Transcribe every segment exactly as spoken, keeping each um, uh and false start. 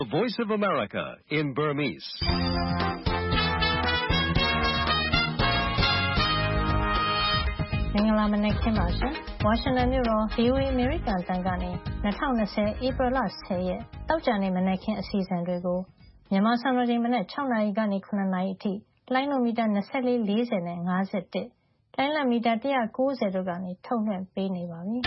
The Voice of America in Burmese. ။မင်္ဂလာမနက်ခင်းပါရှင်။ ဝါရှင်တန်မြို့တော် ဗွီအိုအေ အမေရိကန်အသံကနေ၂၀၂၀ ဧပြီလဆယ်ရက်သောကြာနေ့မနက်ခင်းအစီအစဉ်တွေကိုမြန်မာစံတော်ချိန်မနက်၆နာရီကနေ၇နာရီအထိလှိုင်းလိုမီတာ၂၄၊၄၀နဲ့၅၁၊လိုင်းလံမီတာ၁၉၀တို့ကနေထုတ်လွှင့်ပေးနေပါပြီ။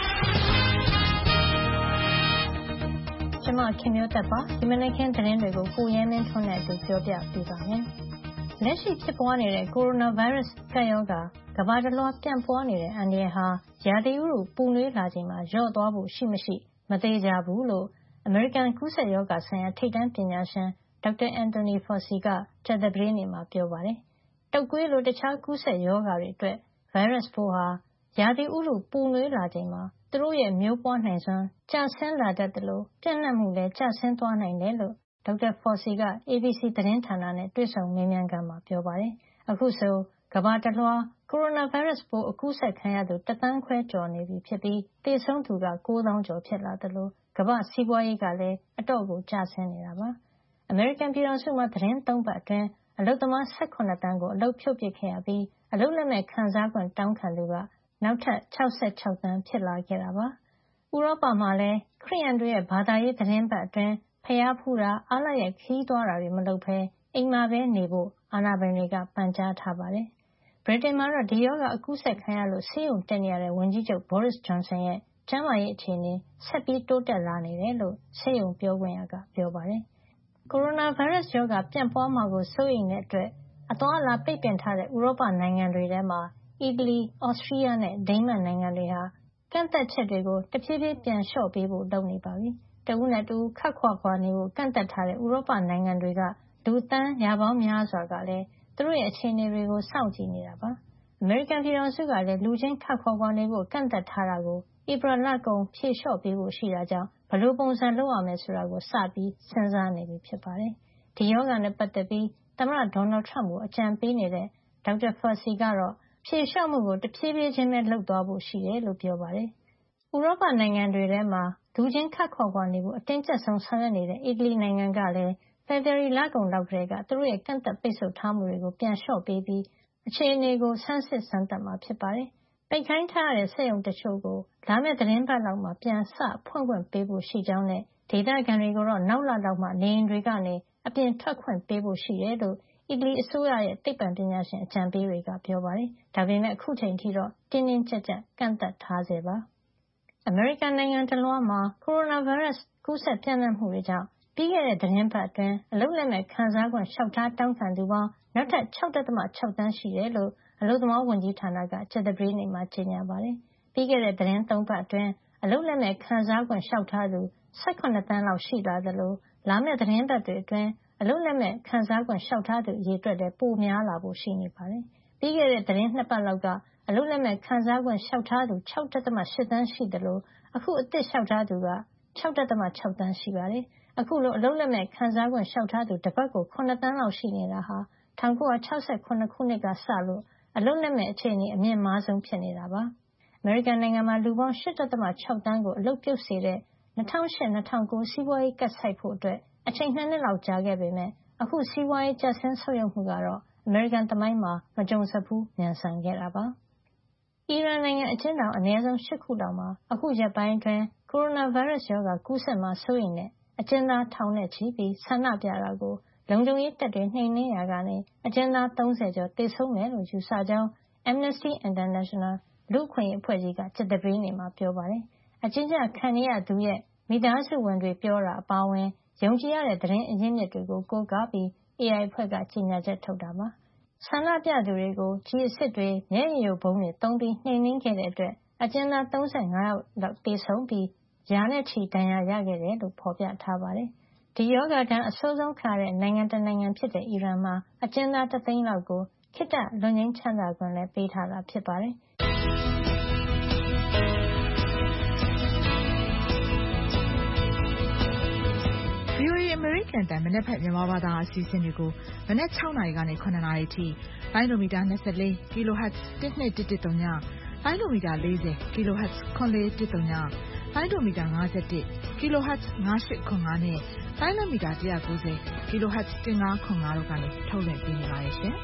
ကျွန်မခင်မျိုးသက်ပါဒီမနက်ခင်းသတင်းတွေကိုကိုရဲမင်းထွန်းနဲ့အတူပြောပြပေးပါမယ်။လက်ရှိဖြစ်ပွားနေတဲ့ကိုရိုနာဗိုင်းရပ်စ်ကပ်ရောဂါကမ္ဘာတလွှားပြန့်ပွားနေတဲ့အန္တရာယ်ဟာရာသီဥတုပူနွေးလာချိန်မှာလျော့သွားဖို့ရှိမရှိမသေချာဘူးလို့အမေရိကန်ကူးစက်ရောဂါဆိုင်ရာထိပ်တန်းပညာရှင်ဒေါက်တာအန်တိုနီဖာစီကကြာသပတေးနေ့မှာပြောပါတယ်။တုပ်ကွေးလိုတခြားကူးစက်ရောဂါတွေအတွက်ဗိုင်းရပ်စ်ပိုးဟာရာသီဥတုပူနွေးလာချိန်မှာသူတို့ရဲ့မျိုးပွားနိုင်စွမ်းကျဆင်းလာတတ်တယ်လို့ပြန့်နှံ့မှုလည်းကျဆင်းသွားနိုင်တယ်လို့ဒေါက်တာဖော်စီက အေဘီစီသတင်းဌာနနဲ့တွေ့ဆုံမေးမြန်းခန်းမှာပြောပါတယ်။အခုဆိုကမ္ဘာတလွှားကိုရိုနာဗိုင်းရပ်စ်ပိုးအကူးစက်ခံရသူတသန်းခွဲကျော်နေပြီဖြစ်ပြီးသေဆုံးသူကကိုးသောင်းကျော်ဖြစ်လာသလိုကမ္ဘာ့စီးပွားရေးကလည်းအတော့ကိုကျဆင်းနေတာပါ။အမေရိကန်ပြည်ထောင်စုမှာသတင်းသုံးပတ်အတွင်းအလုပ်သမား၁၇တန်းကိုအလုပ်ဖြုတ်ပစ်ခဲ့ရပြီးအလုပ်လက်မဲ့ခံစား권တောင်းခံသူကနောက်ထပ်၆၆သန်းဖြစ်လာခဲ့တာပါ။ဥရောပမှာလည်းခရစ်ယာန်တွေရဲ့ဘာသာရေးသတင်းပတ်အတွင်းဖျားဖူးတာအားလပ်ရက်ခရီးသွားတာတွေမလုပ်ဘဲအိမ်မှာပဲနေဖို့အာဏာပိုင်တွေကပန်ကြားထားပါတယ်။ဗြိတိန်မှာတော့ဒီရောဂါအကူးစက်ခံရလို့ဆေးရုံတက်နေရတဲ့ဝန်ကြီးချုပ်ဘောရစ်ဂျွန်ဆန်ရဲ့ကျန်းမာရေးအခြေအနေဆက်ပြီးတိုးတက်လာနေတယ်လို့ဆေးရုံပြောခွင့်ရကပြောပါတယ်။ကိုရိုနာဗိုင်းရပ်စ်ရောဂါပြန့်ပွားမှာကိုစိုးရိမ်တဲ့အတွက်အသွားအလာပိတ်ပင်ထားတဲ့ဥရောပနိုင်ငံတွေထဲမှာအီတလီ၊ဩစတြီးယားနဲ့ဒိန်းမတ်နိုင်ငံတွေဟာကန့်သတ်ချက်တွေကိုတဖြည်းဖြည်းပြန်လျှော့ပေးဖို့လုပ်နေပါပြီ။တဦးနဲ့တဦးခပ်ခွာခွာနေဖို့ကန့်သတ်ထားတဲ့ဥရောပနိုင်ငံတွေကလူသန်းရာပေါင်းများစွာကလည်းသူတို့ရဲ့အခြေအနေတွေကိုစောင့်ကြည့်နေတာပါ။အမေရိကန်ပြည်ထောင်စုကလည်းလူချင်းခပ်ခွာခွာနေဖို့ကန့်သတ်ထားတာကိုဧပြီလကုန်ဖြေလျှော့ပေးဖို့ရှိတာကြောင့်ဘယ်လိုပုံစံလုပ်ရမယ်ဆိုတာကိုစပြီးစဉ်းစားနေပြီဖြစ်ပါတယ်။ဒီရောဂါနဲ့ပတ်သက်ပြီးသမ္မတဒေါ်နယ်ထရမ့်ကိုအကြံပေးနေတဲ့ဒေါက်တာဖာစီကတော့ဖြေလျှော့မှုကိုတဖြည်းဖြည်းချင်းပဲလုပ်သွားဖို့ရှိတယ်လို့ပြောပါတယ်။ဥရောပနိုင်ငံတွေထဲမှာလူချင်းခပ်ခွာခွာနေဖို့အတင်းကျပ်ဆုံးဆောင်ရွက်နေတဲ့အီတလီနိုင်ငံကလည်းဖေဖေါ်ဝါရီလကုန်လောက်ကတည်းကသူတို့ရဲ့ကန့်သတ်ပိတ်ဆို့ထားမှုတွေကိုပြန်လျှော့ပေးပြီးအခြေအနေကိုဆန်းစစ်စမ်းသပ်မှာဖြစ်ပါတယ်။ပိတ်ခိုင်းထားတဲ့စက်ရုံတချို့ကိုလာမယ့်သီတင်းပတ်လောက်မှာပြန်စဖွင့်ခွင့်ပေးဖို့ရှိကြောင်းနဲ့ဒေသခံတွေကိုတော့နောက်လလောက်မှနေအိမ်တွေကနေအပြင်ထွက်ခွင့်ပေးဖို့ရှိတယ်လို့အီတလီအစိုးရရဲ့သိပ္ပံပညာရှင်အကြံပေးတွေကပြောပါတယ်။ဒါပေမဲ့အခုချိန်ထိတော့တင်းတင်းကျပ်ကျပ်ကန့်သတ်ထားဆဲပါ။အမေရိကန်နိုင်ငံတလွှားမှာကိုရိုနာဗိုင်းရပ်စ်ကူးစက်ပြန့်နှံ့မှုတွေကြောင့်ပြီးခဲ့တဲ့သီတင်းပတ်အတွင်းအလုပ်လက်မဲ့ခံစား권လျှောက်ထားတောင်းခံသူပေါင်းနောက်ထပ်၆.၆သန်းရှိတယ်လို့အလုပ်သမားဝန်ကြီးဌာနကကြာသပတေးနေ့မှာကြေညာပါတယ်။ပြီးခဲ့တဲ့သီတင်းသုံးပတ်အတွင်းအလုပ်လက်မဲ့ခံစား권လျှောက်ထားသူ၁၇သန်းလောက်ရှိလာသလိုလာမယ့်သီတင်းပတ်တွေအတွင်းအလုပ်လက်မဲ့ခံစား권လျှောက်ထားသူအရေအတွက်လည်းပိုများလာဖို့ရှိနေပါတယ်။ပြီးခဲ့တဲ့သီတင်းနှစ်ပတ်လောက်ကအလုပ်လက်မဲ့ခံစား권လျှောက်ထားသူ၆.၈သန်းရှိသလိုအခုအသစ်လျှောက်ထားသူက၆.၆သန်းရှိပါတယ်။အခုလိုအလုပ်လက်မဲ့ခံစား권လျှောက်ထားသူတပတ်ကို၇သန်းလောက်ရှိနေတာဟာ၁၉၆၇ခုနှစ်ကစလို့အလုပ်လက်မဲ့အခြေအနေအမြင့်မားဆုံးဖြစ်နေတာပါ။အမေရိကန်နိုင်ငံမှာလူပေါင်း၈.၆သန်းကိုအလုပ်ပြုတ်စေတဲ့၂၀၀၈-၂၀၀၉စီးပွားရေးကပ်ဆိုက်ဖို့အတွက်အချိန်၂နှစ်လောက်ကြာခဲ့ပေမယ့်အခုစီးပွားရေးကျဆင်းဆုတ်ယုတ်မှုကတော့အမေရိကန်သမိုင်းမှာမကြုံစဖူးမြန်ဆန်ခဲ့တာပါ။အီရန်နိုင်ငံအကျဉ်းထောင်အနည်းဆုံး၈ခုလောက်မှာအခုရက်ပိုင်းအတွင်းကိုရိုနာဗိုင်းရပ်စ်ရောဂါကူးစက်မှာစိုးရိမ်တဲ့အကျဉ်းသားထောင်နဲ့ချီပြီးဆန္ဒပြတာကိုလုံခြုံရေးတပ်တွေနှိမ်နင်းရာကနေအကျဉ်းသား၃၀ကျော်သေဆုံးတယ်လို့ယူဆကြောင်း Amnesty International လူ့အခွင့်အရေးအဖွဲ့ကြီးကကြာသပတေးနေ့မှာပြောပါတယ်။အကျဉ်းချခံနေရသူရဲ့မိသားစုဝင်တွေပြောတာအပါအဝင်ယုံကြည်ရတဲ့သတင်းအရင်းမြစ်တွေကိုကိုးကားပြီး အေအိုင် အဖွဲ့ကကြေညာချက်ထုတ်တာပါ။ဆန္ဒပြသူတွေကိုကျည်အစစ်တွေမျက်ရည်ယိုဗုံးတွေသုံးပြီးနှိမ်နင်းခဲ့တဲ့အတွက်အကျဉ်းသား၃၅ယောက်လောက်သေဆုံးပြီးရာနဲ့ချီဒဏ်ရာရခဲ့တယ်လို့ဖော်ပြထားပါတယ်။ဒီရောဂါဒဏ်အဆိုးဆုံးခံရတဲ့နိုင်ငံတနိုင်ငံဖြစ်တဲ့အီရန်မှာအကျဉ်းသားတသိန်းလောက်ကိုခေတ္တလွတ်ငြိမ်းချမ်းသာခွင့်လည်းပေးထားတာဖြစ်ပါတယ်။ VOA အမေရိကန်တန်မနက်ဖြန်မြန်မာဘာသာအစီအစဉ်တွေကိုမနက်၆နာရီကနေ၇နာရီထိလိုင်းဒိုမီတာ၂၄ kHz တစ်နှစ်တစ်တစ်သုံးညလိုင်းဒိုမီတာ၄၀ kHz ခွန်လေးတစ်သုံးညတိုင်းဒိုမီတာ၅၁ kilohertz ငါး၈ခု၅နဲ့တိုင်းလက်မီတာ၁၉၀ kilohertz ၁၅ခု၅တို့ကနေထုတ်လွှင့်ပေးနေပါတယ်ရှင်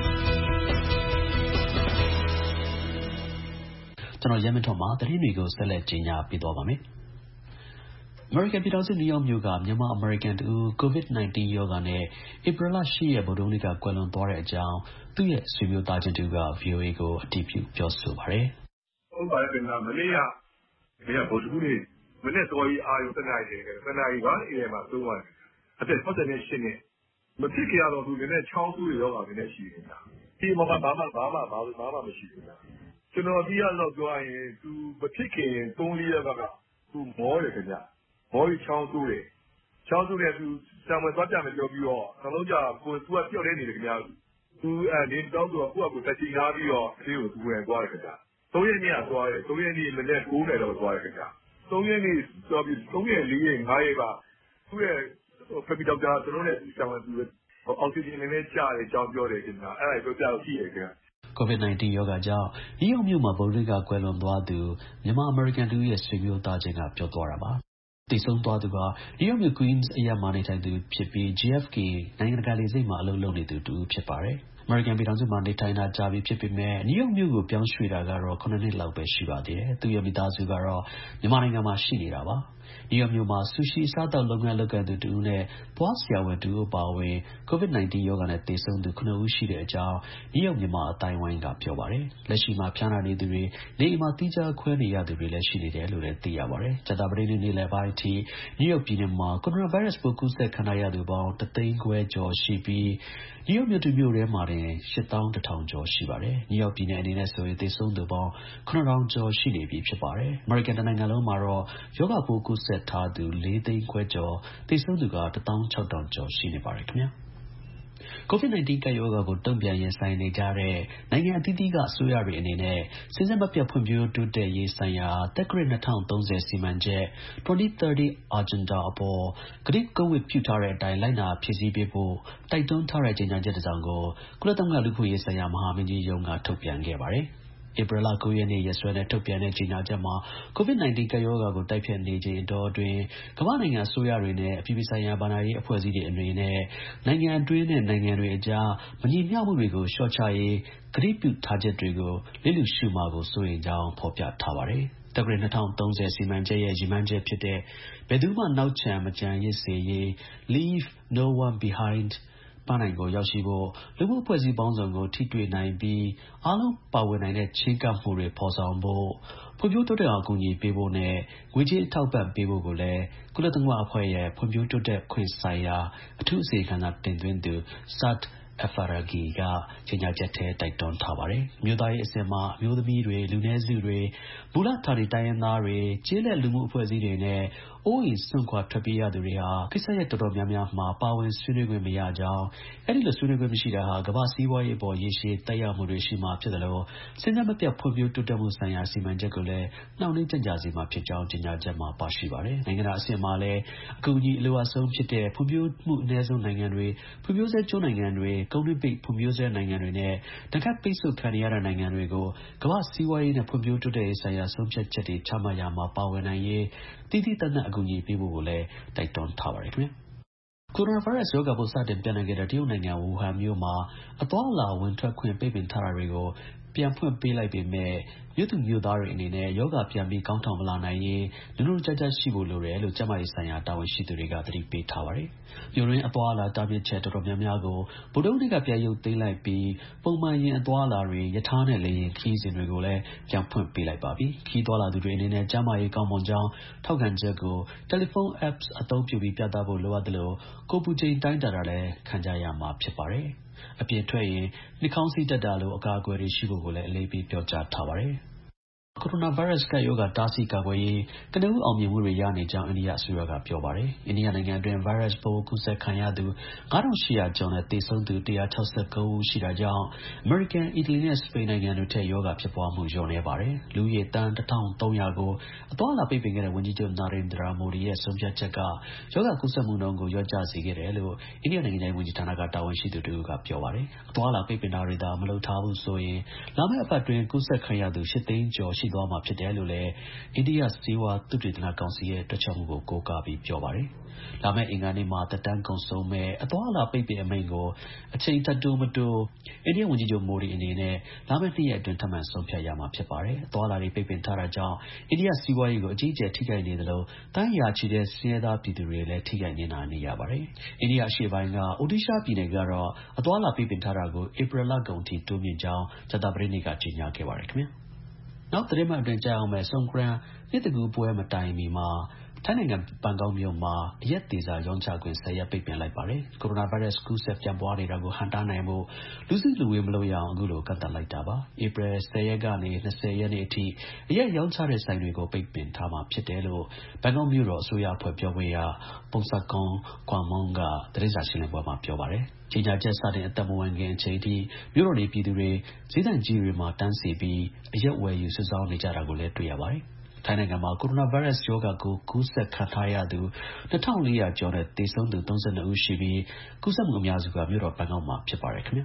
ကျွန်တော်ရဲမင်းထွန်းမှာသတင်းတွေကိုဆက်လက်ကြီးညာပေးသွားပါမယ်အမေရိကန်ပြည်ထောင်စုနယူးယောက်မြို့ကမြန်မာအမေရိကန်တူ COVID 19 ရောဂါနဲ့ဧပြီလ၈ရက်ဗုဒ္ဓဟူးနေ့ကကွယ်လွန်သွားတဲ့အကြောင်းသူ့ရဲ့ဆွေမျိုးသားချင်းတူက ဗွီအိုအေကိုအတည်ပြုပြောဆိုပါတယ်။ဟုတ်ပါတယ်ခင်ဗျာမနေ့ကဒီကဗုဒ္ဓဟူးနေ့မနေ့စောကြီးအာရုံတနာရီတနာရီပါအေးမှာသုံးပါတယ်။အသက်ပတ်တဲ့ရှင်းနေမဖြစ်ကြတော့သူလည်းချောင်းဆူးရောဂါတွေနဲ့ရှိနေတယ်။ဒီမှာဘာမှဘာမှဘာမှဘာမှမရှိဘူး။ကျွန်တော်ဒီကတော့ပြောရင်သူမဖြစ်ခင်သုံးလေးရက်ကသူမောတယ်ခင်ဗျာ။မောကြီးချောင်းဆူးတယ်။ချောင်းဆူးတဲ့သူဆံဝင်သွားကြမယ်ပြောပြီးတော့နှလုံးသားကိုသူကပြော့နေနေတယ်ခင်ဗျာ။သူအဲဒီတော့သူကကိုယ့်အကူတက်ချင်ထားပြီးတော့ဒီကိုသူဝင်သွားတယ်ခင်ဗျာ။သုံးရက်နေ့ကသွားတယ်။သုံးရက်နေ့မနေ့ကိုးနယ်တော့သွားတယ်ခင်ဗျာ။သုံးရက်နေ့သွားပြီးသုံးရက်လေးရက်ငါးရက်ကသူ့ရဲ့ဖက်ပီဒေါက်တာကျွန်တော်နဲ့ဆံဝင်သူအောက်ဆီဂျင်နဲ့ကြားတယ်ကြောင်းပြောတယ်ခင်ဗျာ။အဲ့ဒါပြောပြလို့ရှိရခင်ဗျာ။ COVID 19 ရောဂါကြောင့်နယူးယောက်မြို့မှာဗုဒ္ဓဟူးနေ့ကကွယ်လွန်သွားသူမြန်မာအမေရိကန်တူရဲ့ဆွေမျိုးသားချင်းကပြောသွားတာပါ။တည်ဆုံးသွားသူကနယူးယောက်မြို့ Queens အရပ်မှာနေထိုင်သူဖြစ်ပြီး J F K နိုင်ငံတကာလေဆိပ်မှာအလုပ်လုပ်နေသူတူဖြစ်ပါတယ်။အမေရိကန်ပြည်ထောင်စုမှာနေထိုင်တာကြာပြီဖြစ်ပေမဲ့နယူးယောက်မြို့ကိုပြောင်းရွှေ့တာကတော့ခုနှစ်နှစ်လောက်ပဲရှိပါသေးတယ်။သူ့ရဲ့မိသားစုကတော့မြန်မာနိုင်ငံမှာရှိနေတာပါ။နယူးယောက်မြို့မှာဆူရှီစားတောက်လုပ်ငန်းလုပ်ကိုင်သူတူနဲ့သွားဆရာဝန်တူအပါအဝင် COVID 19 ရောဂါနဲ့သေဆုံးသူခုနှစ်ဦးရှိတဲ့အကြောင်းနယူးယောက်မြန်မာအတိုင်းဝိုင်းကပြောပါတယ်။လက်ရှိမှာဖျားနာနေသူတွေနေအိမ်မှာတီးခြားခွဲနေရသူတွေလည်းရှိနေတယ်လို့လည်းသိရပါတယ်။ကြာသပတေးနေ့နေ့လယ်ပိုင်းအထိနယူးယောက်ပြည်နယ်မှာကိုရိုနာဗိုင်းရပ်စ်ပိုးကူးစက်ခံရသူပေါင်းတစ်သိန်းခွဲကျော်ရှိပြီးနယူးယောက်မြို့တစ်မြို့ထဲမှာတင်ရှစ်သောင်းတစ်ထောင်ကျော်ရှိပါတယ်။နယူးယောက်ပြည်နယ်အနေနဲ့ဆိုရင်သေဆုံးသူပေါင်းခုနှစ်ထောင်ကျော်ရှိနေပြီဖြစ်ပါတယ်။အမေရိကန်နိုင်ငံလုံးမှာတော့ရောဂါပိုးကူးစက်ထားသူလေးသိန်းခွဲကျော်သေဆုံးသူကတစ်သောင်းခြောက်ထောင်ကျော်ရှိနေပါတယ်ခင်ဗျာCOVID 19 ကပ်ရောဂါကိုတုံ့ပြန်ရင်ဆိုင်နေကြတဲ့နိုင်ငံအသီးသီးကအစိုးရတွေအနေနဲ့စဉ်ဆက်မပြတ်ဖွံ့ဖြိုးတိုးတက်ရေးဆိုင်ရာတက္ကရာ၂၀၃၀စီမံချက် twenty thirty Agenda အပေါ်ကတိကဝတ်ပြုထားတဲ့အတိုင်းလိုက်နာဖြည့်ဆည်းပေးဖို့တိုက်တွန်းထားတဲ့ကြေညာချက်တစ်စောင်ကိုကုလသမဂ္ဂလူ့အခွင့်အရေးဆိုင်ရာမဟာမင်းကြီးရုံးကထုတ်ပြန်ခဲ့ပါတယ်။ဧပြီလ၉ရက်နေ့ရက်စွဲနဲ့ထုတ်ပြန်တဲ့ကြေညာချက်မှာ COVID 19 ကပ်ရောဂါကိုတိုက်ဖျက်နေချိန်အတောအတွင်းကမ္ဘာ့နိုင်ငံအစိုးရတွေနဲ့အပြည်ပြည်ဆိုင်ရာဘဏ္ဍာရေးအဖွဲ့အစည်းတွေအနေနဲ့နိုင်ငံအတွင်းနဲ့နိုင်ငံတွေအကြားမညီမျှမှုတွေကိုလျှော့ချရေးကတိပြုထားချက်တွေကိုလစ်လျူရှုမှာကိုစိုးရိမ်ကြောင်းဖော်ပြထားပါတယ်။တက္ကရာ၂၀၃၀စီမံချက်ရဲ့ရည်မှန်းချက်ဖြစ်တဲ့ဘယ်သူမှနောက်ချန်မကျန်ရစ်စေရေး Leave No One Behindပန်းနိုင်ကိုရောက်ရှိဖို့လူမှုအဖွဲ့အစည်းပေါင်းစုံကိုထိတွေ့နိုင်ပြီးအားလုံးပါဝင်နိုင်တဲ့ချင်းကပ်မှုတွေဖော်ဆောင်ဖို့ဖွံ့ဖြိုးတိုးတက်အောင်အကူအညီပေးဖို့နဲ့ငွေကြေးအထောက်ပံ့ပေးဖို့ကိုလည်းကုလသမဂ္ဂအဖွဲ့ရဲ့ဖွံ့ဖြိုးတိုးတက်ခွင့်ဆိုင်ရာအထူးအစီအခံစာတင်သွင်းသူ Saad Al-Faragi ကကြေညာချက်ထဲတိုက်တွန်းထားပါတယ်။မြို့သားရေးအစင်မှာအမျိုးသမီးတွေလူနည်းစုတွေမူလဌာနေတိုင်းရင်းသားတွေကျေးလက်လူမှုအဖွဲ့အစည်းတွေနဲ့အိုးအိမ်စွန့်ခွာထွက်ပြေးရသူတွေဟာကိစ္စရပ်တော်တော်များများမှာပါဝင်ဆွေးနွေးခွင့်မရကြောင်းအဲဒီလိုဆွေးနွေးခွင့်မရှိတာဟာကမ္ဘာစီးပွားရေးအပေါ်ရေရှည်သက်ရောက်မှုတွေရှိမှာဖြစ်တယ်လို့စဉ်ဆက်မပြတ်ဖွံ့ဖြိုးတိုးတက်မှုဆိုင်ရာစီမံချက်ကိုလည်းနှောင့်နှေးကြန့်ကြာစေမှာဖြစ်ကြောင်းကြေညာချက်မှာပါရှိပါတယ်။နိုင်ငံတော်အဆင့်မှာလည်းအကူအညီအလိုအပ်ဆုံးဖြစ်တဲ့ဖွံ့ဖြိုးမှုအနည်းဆုံးနိုင်ငံတွေဖွံ့ဖြိုးဆဲကျွန်းနိုင်ငံတွေကုန်းတွင်းပိတ်ဖွံ့ဖြိုးဆဲနိုင်ငံတွေနဲ့တခါပိတ်ဆို့ခံရတဲ့နိုင်ငံတွေကိုကမ္ဘာစီးပွားရေးနဲ့ဖွံ့ဖြိုးတိုးတက်ရေးဆိုင်ရာဆုံးဖြတ်ချက်တွေချမှတ်ရမှာပါဝင်နိုင်ရေးတည်တည်တံ့တံ့အကူအညီပေးဖို့ကိုလည်းတိုက်တွန်းထားပါတယ်ခင်ဗျာကိုရိုနာဗိုင်းရပ်စ်ရောဂါပိုးစတင်ပြန့်နှံ့ခဲ့တဲ့တရုတ်နိုင်ငံဝူဟန်မြို့မှာအသွားအလာဝင်ထွက်ခွင့်ပိတ်ပင်ထားတာတွေကိုပြန်ဖွင့်ပေးလိုက်ပေမဲ့မြို့သူမြို့သားတွေအနေနဲ့ရောဂါပြန်ပြီးကောင်းထောင်မလာနိုင်ရေးလူလူကြကြရှိဖို့လိုတယ်လို့ကျန်းမာရေးဆိုင်ရာတာဝန်ရှိသူတွေကသတိပေးထားပါတယ်။မြို့ရင်းအသွားအလာတားမြစ်ချက်တော်တော်များများကိုဗုဒ္ဓဟူးနေ့ကပြန်ရုပ်သိမ်းလိုက်ပြီးပုံမှန်ရင်အသွားအလာတွေရထားနဲ့လေယာဉ်ခရီးစဉ်တွေကိုလည်းပြန်ဖွင့်ပေးလိုက်ပါပြီ။ခရီးသွားလာသူတွေအနေနဲ့ကျန်းမာရေးကောင်းမွန်ကြောင်းထောက်ခံချက်ကိုတယ်လီဖုန်း apps အသုံးပြုပြီးပြသဖို့လိုအပ်တယ်လို့ကိုပူချိန်တိုင်းတာတာလည်းခံကြရမှာဖြစ်ပါတယ်။အပြင်ထွက်ရင်နှာခေါင်းစည်းတပ်တာလိုအကာအကွယ်တွေရှိဖို့ကိုလည်းအလေးပေးပြောကြားထားပါတယ်။ကိုရိုနာဗိုင်းရပ်စ်ကပ်ရောဂါတားဆီးကာကွယ်ရေးကနဦးအောင်မြင်မှုတွေရနေကြောင်းအိန္ဒိယအစိုးရကပြောပါတယ်။အိန္ဒိယနိုင်ငံအတွင်းဗိုင်းရပ်စ်ပိုးကူးစက်ခံရသူငါးထောင်ရှစ်ရာကျော်နဲ့သေဆုံးသူတစ်ရာခြောက်ဆယ်ကိုဦးရှိတာကြောင့်အမေရိကန်အီတလီနဲ့စပိန်နိုင်ငံတွေထက်ရောဂါဖြစ်ပွားမှုလျော့နည်းပါတယ်။လူဦးရေသန်းတစ်ထောင်သုံးရာကိုအသွားအလာပိတ်ပင်ခဲ့တဲ့ဝန်ကြီးချုပ်နာရင်ဒရာမိုဒီရဲ့ဆုံးဖြတ်ချက်ကရောဂါကူးစက်မှုနှုန်းကိုလျော့ကျစေခဲ့တယ်လို့အိန္ဒိယနိုင်ငံခြားရေးဝန်ကြီးဌာနကတာဝန်ရှိသူတို့ကပြောပါတယ်။အသွားအလာပိတ်ပင်တာတွေသာမလုပ်ထားဘူးဆိုရင်လာမယ့်အပတ်တွင်ကူးစက်ခံရသူရှစ်သိန်းကျော်ရှိသွားမှာဖြစ်တယ်လို့လည်းအိန္ဒိယဆေးဝါးသုတေသနကောင်စီရဲ့တွက်ချက်မှုကိုကိုးကားပြီးပြောပါတယ်။လာမယ့်အင်္ဂါနေ့မှာသက်တမ်းကုန်ဆုံးမဲ့အသွားအလာပိတ်ပင်အမိန့်ကိုအချိန်ထပ်တိုးမတိုးအိန္ဒိယဝန်ကြီးချုပ်မိုဒီအနေနဲ့လာမယ့်နှစ်ရက်အတွင်းထပ်မံဆုံးဖြတ်ရမှာဖြစ်ပါတယ်။အသွားအလာတွေပိတ်ပင်ထားတာကြောင့်အိန္ဒိယစီးပွားရေးကိုအကြီးအကျယ်ထိခိုက်နေသလိုတန်းရာချီတဲ့ဆင်းရဲသားပြည်သူတွေလည်းထိခိုက်နေတာနေရပါတယ်။အိန္ဒိယအရှေ့ပိုင်းကအိုဒီရှားပြည်နယ်ကတော့အသွားအလာပိတ်ပင်ထားတာကိုဧပြီလကုန်ထိတိုးမြင့်ကြောင်းကြာသပတေးနေ့ကကြေညာခဲ့ပါတယ်ခင်ဗျာ။နောက်သတင်းမှတ်အတွင်းကြာအောင်မဲ့ဆွန်ခရန်နှစ်တကူပွဲမတိုင်မီမှာထိုင်းနိုင်ငံဘန်ကောက်မြို့မှာအရက်သေးစာရောင်းချခွင့်ဆယ်ရက်ပိတ်ပင်လိုက်ပါတယ်။ကိုရိုနာဗိုင်းရပ်စ်ကူးစက်ပြန့်ပွားနေတာကိုဟန့်တားနိုင်ဖို့လူစုလူဝေးမလုပ်ရအောင်အခုလိုကန့်သတ်လိုက်တာပါ။ဧပြီဆယ်ရက်ကနေ၂၀ရက်နေ့အထိအရက်ရောင်းချတဲ့ဆိုင်တွေကိုပိတ်ပင်ထားမှာဖြစ်တယ်လို့ဘန်ကောက်မြို့တော်အစိုးရအဖွဲ့ပြောခွင့်ရပုံစကွန်ကွမ်မွန်ကသတင်းစာရှင်းလင်းပွဲမှာပြောပါတယ်။ကြေညာချက်စတင်အသက်မဝင်ခင်အချိန်ထိမြို့တော်နေပြည်သူတွေဈေးဆိုင်ကြီးတွေမှာတန်းစီပြီးအရက်ဝယ်ယူစုဆောင်းနေကြတာကိုလည်းတွေ့ရပါတယ်။ထိုင်းနိုင်ငံမှာကိုရိုနာဗိုင်းရပ်စ်ရောဂါကိုကူးစက်ခံထားရသူ၂၄၀၀ကျော်နဲ့သေဆုံးသူ၃၂ဦးရှိပြီးကူးစက်မှုအများစုကမြို့တော်ဘန်ကောက်မှာဖြစ်ပါတယ်ခင်ဗျာ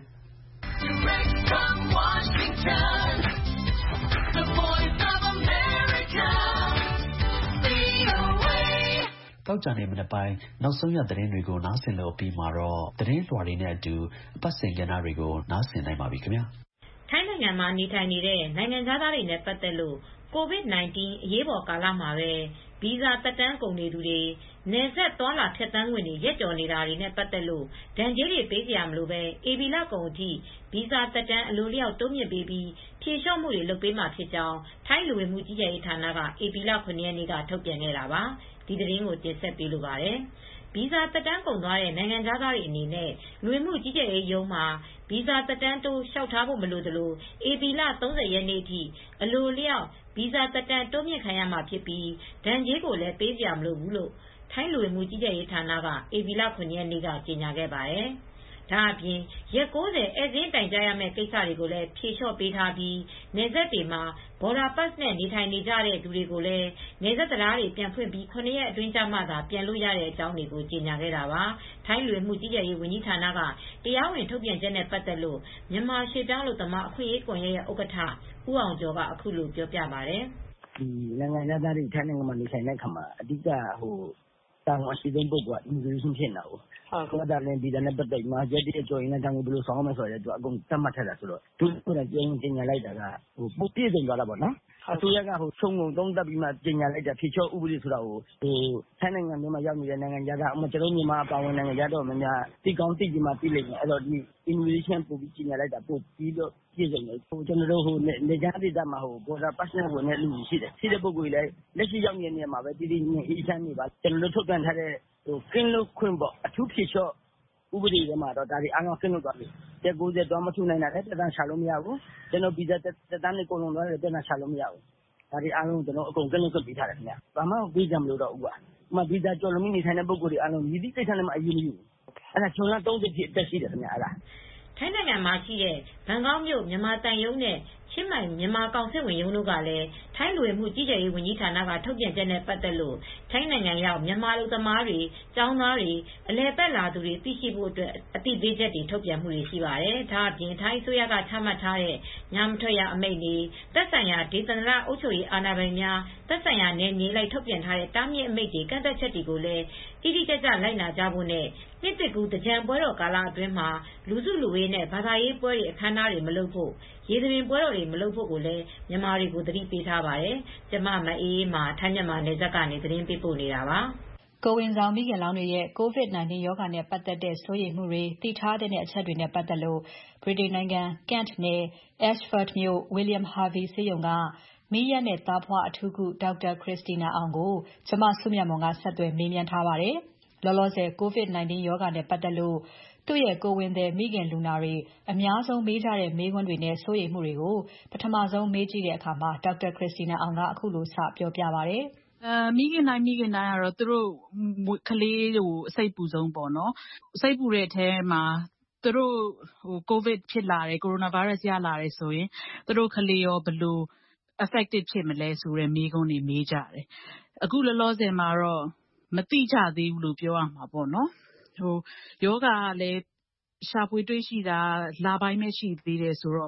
တောက်ကြနေမနေ့ပိုင်းနောက်ဆုံးရသတင်းတွေကိုနားဆင်လို့ပြီးမှာတော့သတင်းလွှာတွေနဲ့အတူအပတ်စဉ်ကဏ္ဍတွေကိုနားဆင်နိုင်ပါပြီခင်ဗျာထိုင်းနိုင်ငံမှာနေထိုင်နေတဲ့နိုင်ငံသားတွေနဲ့ပတ်သက်လို့ကိုဗစ် ၁၉ အရေးပေါ်ကာလမှာပဲဗီဇာသက်တမ်းကုန်နေသူတွေနယ်စပ်သွားလာဖြတ်သန်းခွင့်တွေရက်ကျော်နေတာတွေနဲ့ပတ်သက်လို့ဒဏ်ကြေးတွေပေးကြရမလို့ပဲဧပြီလကုန်အထိဗီဇာသက်တမ်းအလိုလျောက်တိုးမြင့်ပေးပြီးဖြေလျှော့မှုတွေလုပ်ပေးမှာဖြစ်ကြောင်းထိုင်းလူဝင်မှုကြီးကြပ်ရေးဌာနကဧပြီလ ခုနှစ်ရက်နေ့ကထုတ်ပြန်ခဲ့တာပါဒီသတင်းကိုတင်ဆက်ပေးလိုပါတယ်ဗီဇာသက်တမ်းကုန်သွားတဲ့နိုင်ငံသားတွေအနေနဲ့လူဝင်မှုကြီးကြပ်ရေးရုံးမှာဗီဇာသက်တမ်းတိုးလျှောက်ထားဖို့မလိုသလိုဧပြီလ ၃၀ရက်နေ့အထိအလိုလျောက်ဗီဇာသက်တမ်းတိုးမြင့်ခံရမှာဖြစ်ပြီးဒဏ်ကြေးကိုလည်းပေးစရာမလိုဘူးလို့ထိုင်းလူဝင်မှုကြီးကြပ်ရေးဌာနကဧပြီလ ခုနှစ်ရက်နေ့ကကြေညာခဲ့ပါတယ်။ဒါအပြင်ရက်၉၀ဧည့်စာရင်းတိုင်ကြားရမယ့်ကိစ္စတွေကိုလည်းဖြေလျှော့ပေးထားပြီးနယ်စပ်တွေမှာ border pass နဲ့နေထိုင်နေကြတဲ့သူတွေကိုလည်းနယ်စပ်တရားတွေပြန်ဖွင့်ပြီးခုနှစ်ရက်အတွင်းကျမှသာပြန်လို့ရတဲ့အကြောင်းတွေကိုကြေညာခဲ့တာပါ။ထိုင်းလူဝင်မှုကြီးကြပ်ရေးဝန်ကြီးဌာနကတရားဝင်ထုတ်ပြန်ချက်နဲ့ပတ်သက်လို့မြန်မာရွှေ့ပြောင်းအလုပ်သမားအခွင့်အရေးကွန်ရက်ရဲ့ဥက္ကဋ္ဌဦးအောင်ကျော်ကအခုလိုပြောပြပါတယ်။ဒီနိုင်ငံသားတွေထိုင်းနိုင်ငံမှာနေထိုင်တဲ့အခါမှာအဓိကဟိုတာဝန်ရှိတဲ့ပုဂ္ဂိုလ်က immigration ဖြစ်နေတာကိုဟုတ်ကဲ့ဒါလည်းဒီတဲ့ပတ်သက်မှာရက်တည်းကြော်ရင်လည်းတန်းကိုဘယ်လိုဆောင်ရမလဲဆိုတော့သူအကုန်သတ်မှတ်ထားတာဆိုတော့သူကလည်းပြင်ကျင်ညာလိုက်တာကဟိုပုတ်ပြည့်စုံသွားတာပေါ့နော်အစိုးရကဟိုချုံငုံသုံးသပ်ပြီးမှကျင်ညာလိုက်တာဖြေချော့ဥပဒေဆိုတာကိုဟိုထိုင်းနိုင်ငံမှာရောက်နေတဲ့နိုင်ငံသားကအမကျွန်တော်မြန်မာပါဝင်နိုင်ငံသားတော့များများတိကောင်းတိကျမှပြလိမ့်မယ်အဲ့တော့ဒီ immigration ပို့ပြီးကျင်ညာလိုက်တာပို့ပြီးတော့ပြည့်စုံတယ်ဟိုကျွန်တော်တို့ဟိုနေကြားဒေသမှာဟို border pass နဲ့ဝင်တဲ့လူရှိတယ်ရှိတဲ့ပုဂ္ဂိုလ်လည်းလက်ရှိရောက်နေတဲ့နေရာမှာပဲတည်တည်ငြိမ်အေးချမ်းနေပါကျွန်တော်တို့ထုတ်ပြန်ထားတဲ့ဟိုကင်းလို့ခွင့်ပေါ့အထူးဖြေချော့ဥပဒေထဲမှာတော့ဒါတွေအားလုံးကင်းလို့သွားပြီရက်၉၀တော့မထူနိုင်တာလည်းတက်တန်းချလို့မရဘူးကျွန်တော်ဗီဇာတက်တန်းနဲ့ကုန်လုံးသွားတယ်တက်တန်းချလို့မရဘူးဒါတွေအားလုံးကျွန်တော်အကုန်ကင်းလို့ပြထားတယ်ခင်ဗျဘာမှပေးကြမလို့တော့ဘူးကွာဥပမာဗီဇာကျော်လို့မိနေထိုင်တဲ့ပုဂ္ဂိုလ်တွေအားလုံးမြည်သည့်ကိစ္စနဲ့မှအရေးမယူဘူးအဲ့ဒါကျွန်တော်၃၀ပြည့်အသက်ရှိတယ်ခင်ဗျအဲ့ဒါထိုင်းနိုင်ငံမှာရှိတဲ့ဘန်ကောက်မြို့မြန်မာတန်ယုံနဲ့ချင်းမိုင်မြန်မာကောင်စစ်ဝင်ရုံးတို့ကလည်းထိုင်းလူဝင်မှုကြီးကြပ်ရေးဝန်ကြီးဌာနကထုတ်ပြန်ချက်နဲ့ပတ်သက်လို့ထိုင်းနိုင်ငံရောက်မြန်မာလူသမားတွေကျောင်းသားတွေအလဲပတ်လာသူတွေသိရှိဖို့အတွက်အသိပေးချက်တွေထုတ်ပြန်မှုတွေရှိပါတယ်။ဒါအပြင်ထိုင်းအစိုးရကချမှတ်ထားတဲ့ညမထွက်ရအမိန့်တွေသက်ဆိုင်ရာဒေသန္တရအုပ်ချုပ်ရေးအာဏာပိုင်များသက်ဆိုင်ရာနယ်မြေလိုက်ထုတ်ပြန်ထားတဲ့တားမြစ်အမိန့်တွေကန့်သက်ချက်တွေကိုလည်းတိတိကျကျလိုက်နာကြဖို့နဲ့နှစ်တကူတကြံပွဲတော်ကာလအတွင်းမှာလူစုလူဝေးနဲ့ဘာသာရေးပွဲတွေအခမ်းအနားတွေမလုပ်ဖို့ရေသဘင်ပွဲတော်တွေမလုပ်ဖို့ကိုလည်းမြန်မာတွေကိုသတိပေးထားပါတယ်။ကျမမအေးအေးမှာထိုင်းမြန်မာနယ်စပ်ကနေသတင်းပေးပို့နေတာပါ။ကိုယ်ဝန်ဆောင်မိခင်လောင်းတွေရဲ့ ကိုဗစ် ၁၉ ရောဂါနဲ့ပတ်သက်တဲ့စိုးရိမ်မှုတွေသိထားတဲ့အချက်တွေနဲ့ပတ်သက်လို့ဗြိတိန်နိုင်ငံ Kent နယ် Ashford မြို့ William Harvey ဆေးရုံကမီးယပ်နဲ့သားဖွားအထူးကုဒေါက်တာခရစ္စတီနာအောင်ကိုကျမစုမြတ်မွန်ကဆက်သွယ်မေးမြန်းထားပါတယ်။လောလောဆယ်ကိုဗစ် ၁၉ ရောဂါနဲ့ပတ်သက်လို့သူ့ရဲ့ကိုယ်ဝန်သည်မိခင်လူနာတွေအများဆုံးမေးကြတဲ့မေးခွန်းတွေနဲ့စိုးရိမ်မှုတွေကိုပထမဆုံးမေးကြည့်တဲ့အခါမှာဒေါက်တာခရစ္စတီနာအောင်ကအခုလိုစပြောပြပါတယ်။အဲမိခင်တိုင်းမိခင်တိုင်းကတော့သူတို့ကလေးကိုအစိတ်ပူဆုံးပေါ့နော်။စိတ်ပူတဲ့အထဲမှာသူတို့ဟိုကိုဗစ်ဖြစ်လာတယ်ကိုရိုနာဗိုင်းရပ်စ်ရလာတယ်ဆိုရင်သူတို့ကလေးရောဘယ်လို affected ဖြစ်မလဲဆိုတဲ့မေးခွန်းတွေမေးကြတယ်။အခုလောလောဆယ်မှာတော့မသိကြသေးဘူးလို့ပြောရမှာပေါ့နော်။ဟိုယောဂကလည်းရှာဖွေတွေ့ရှိတာလပိုင်းပဲရှိသေးတယ်ဆိုတော့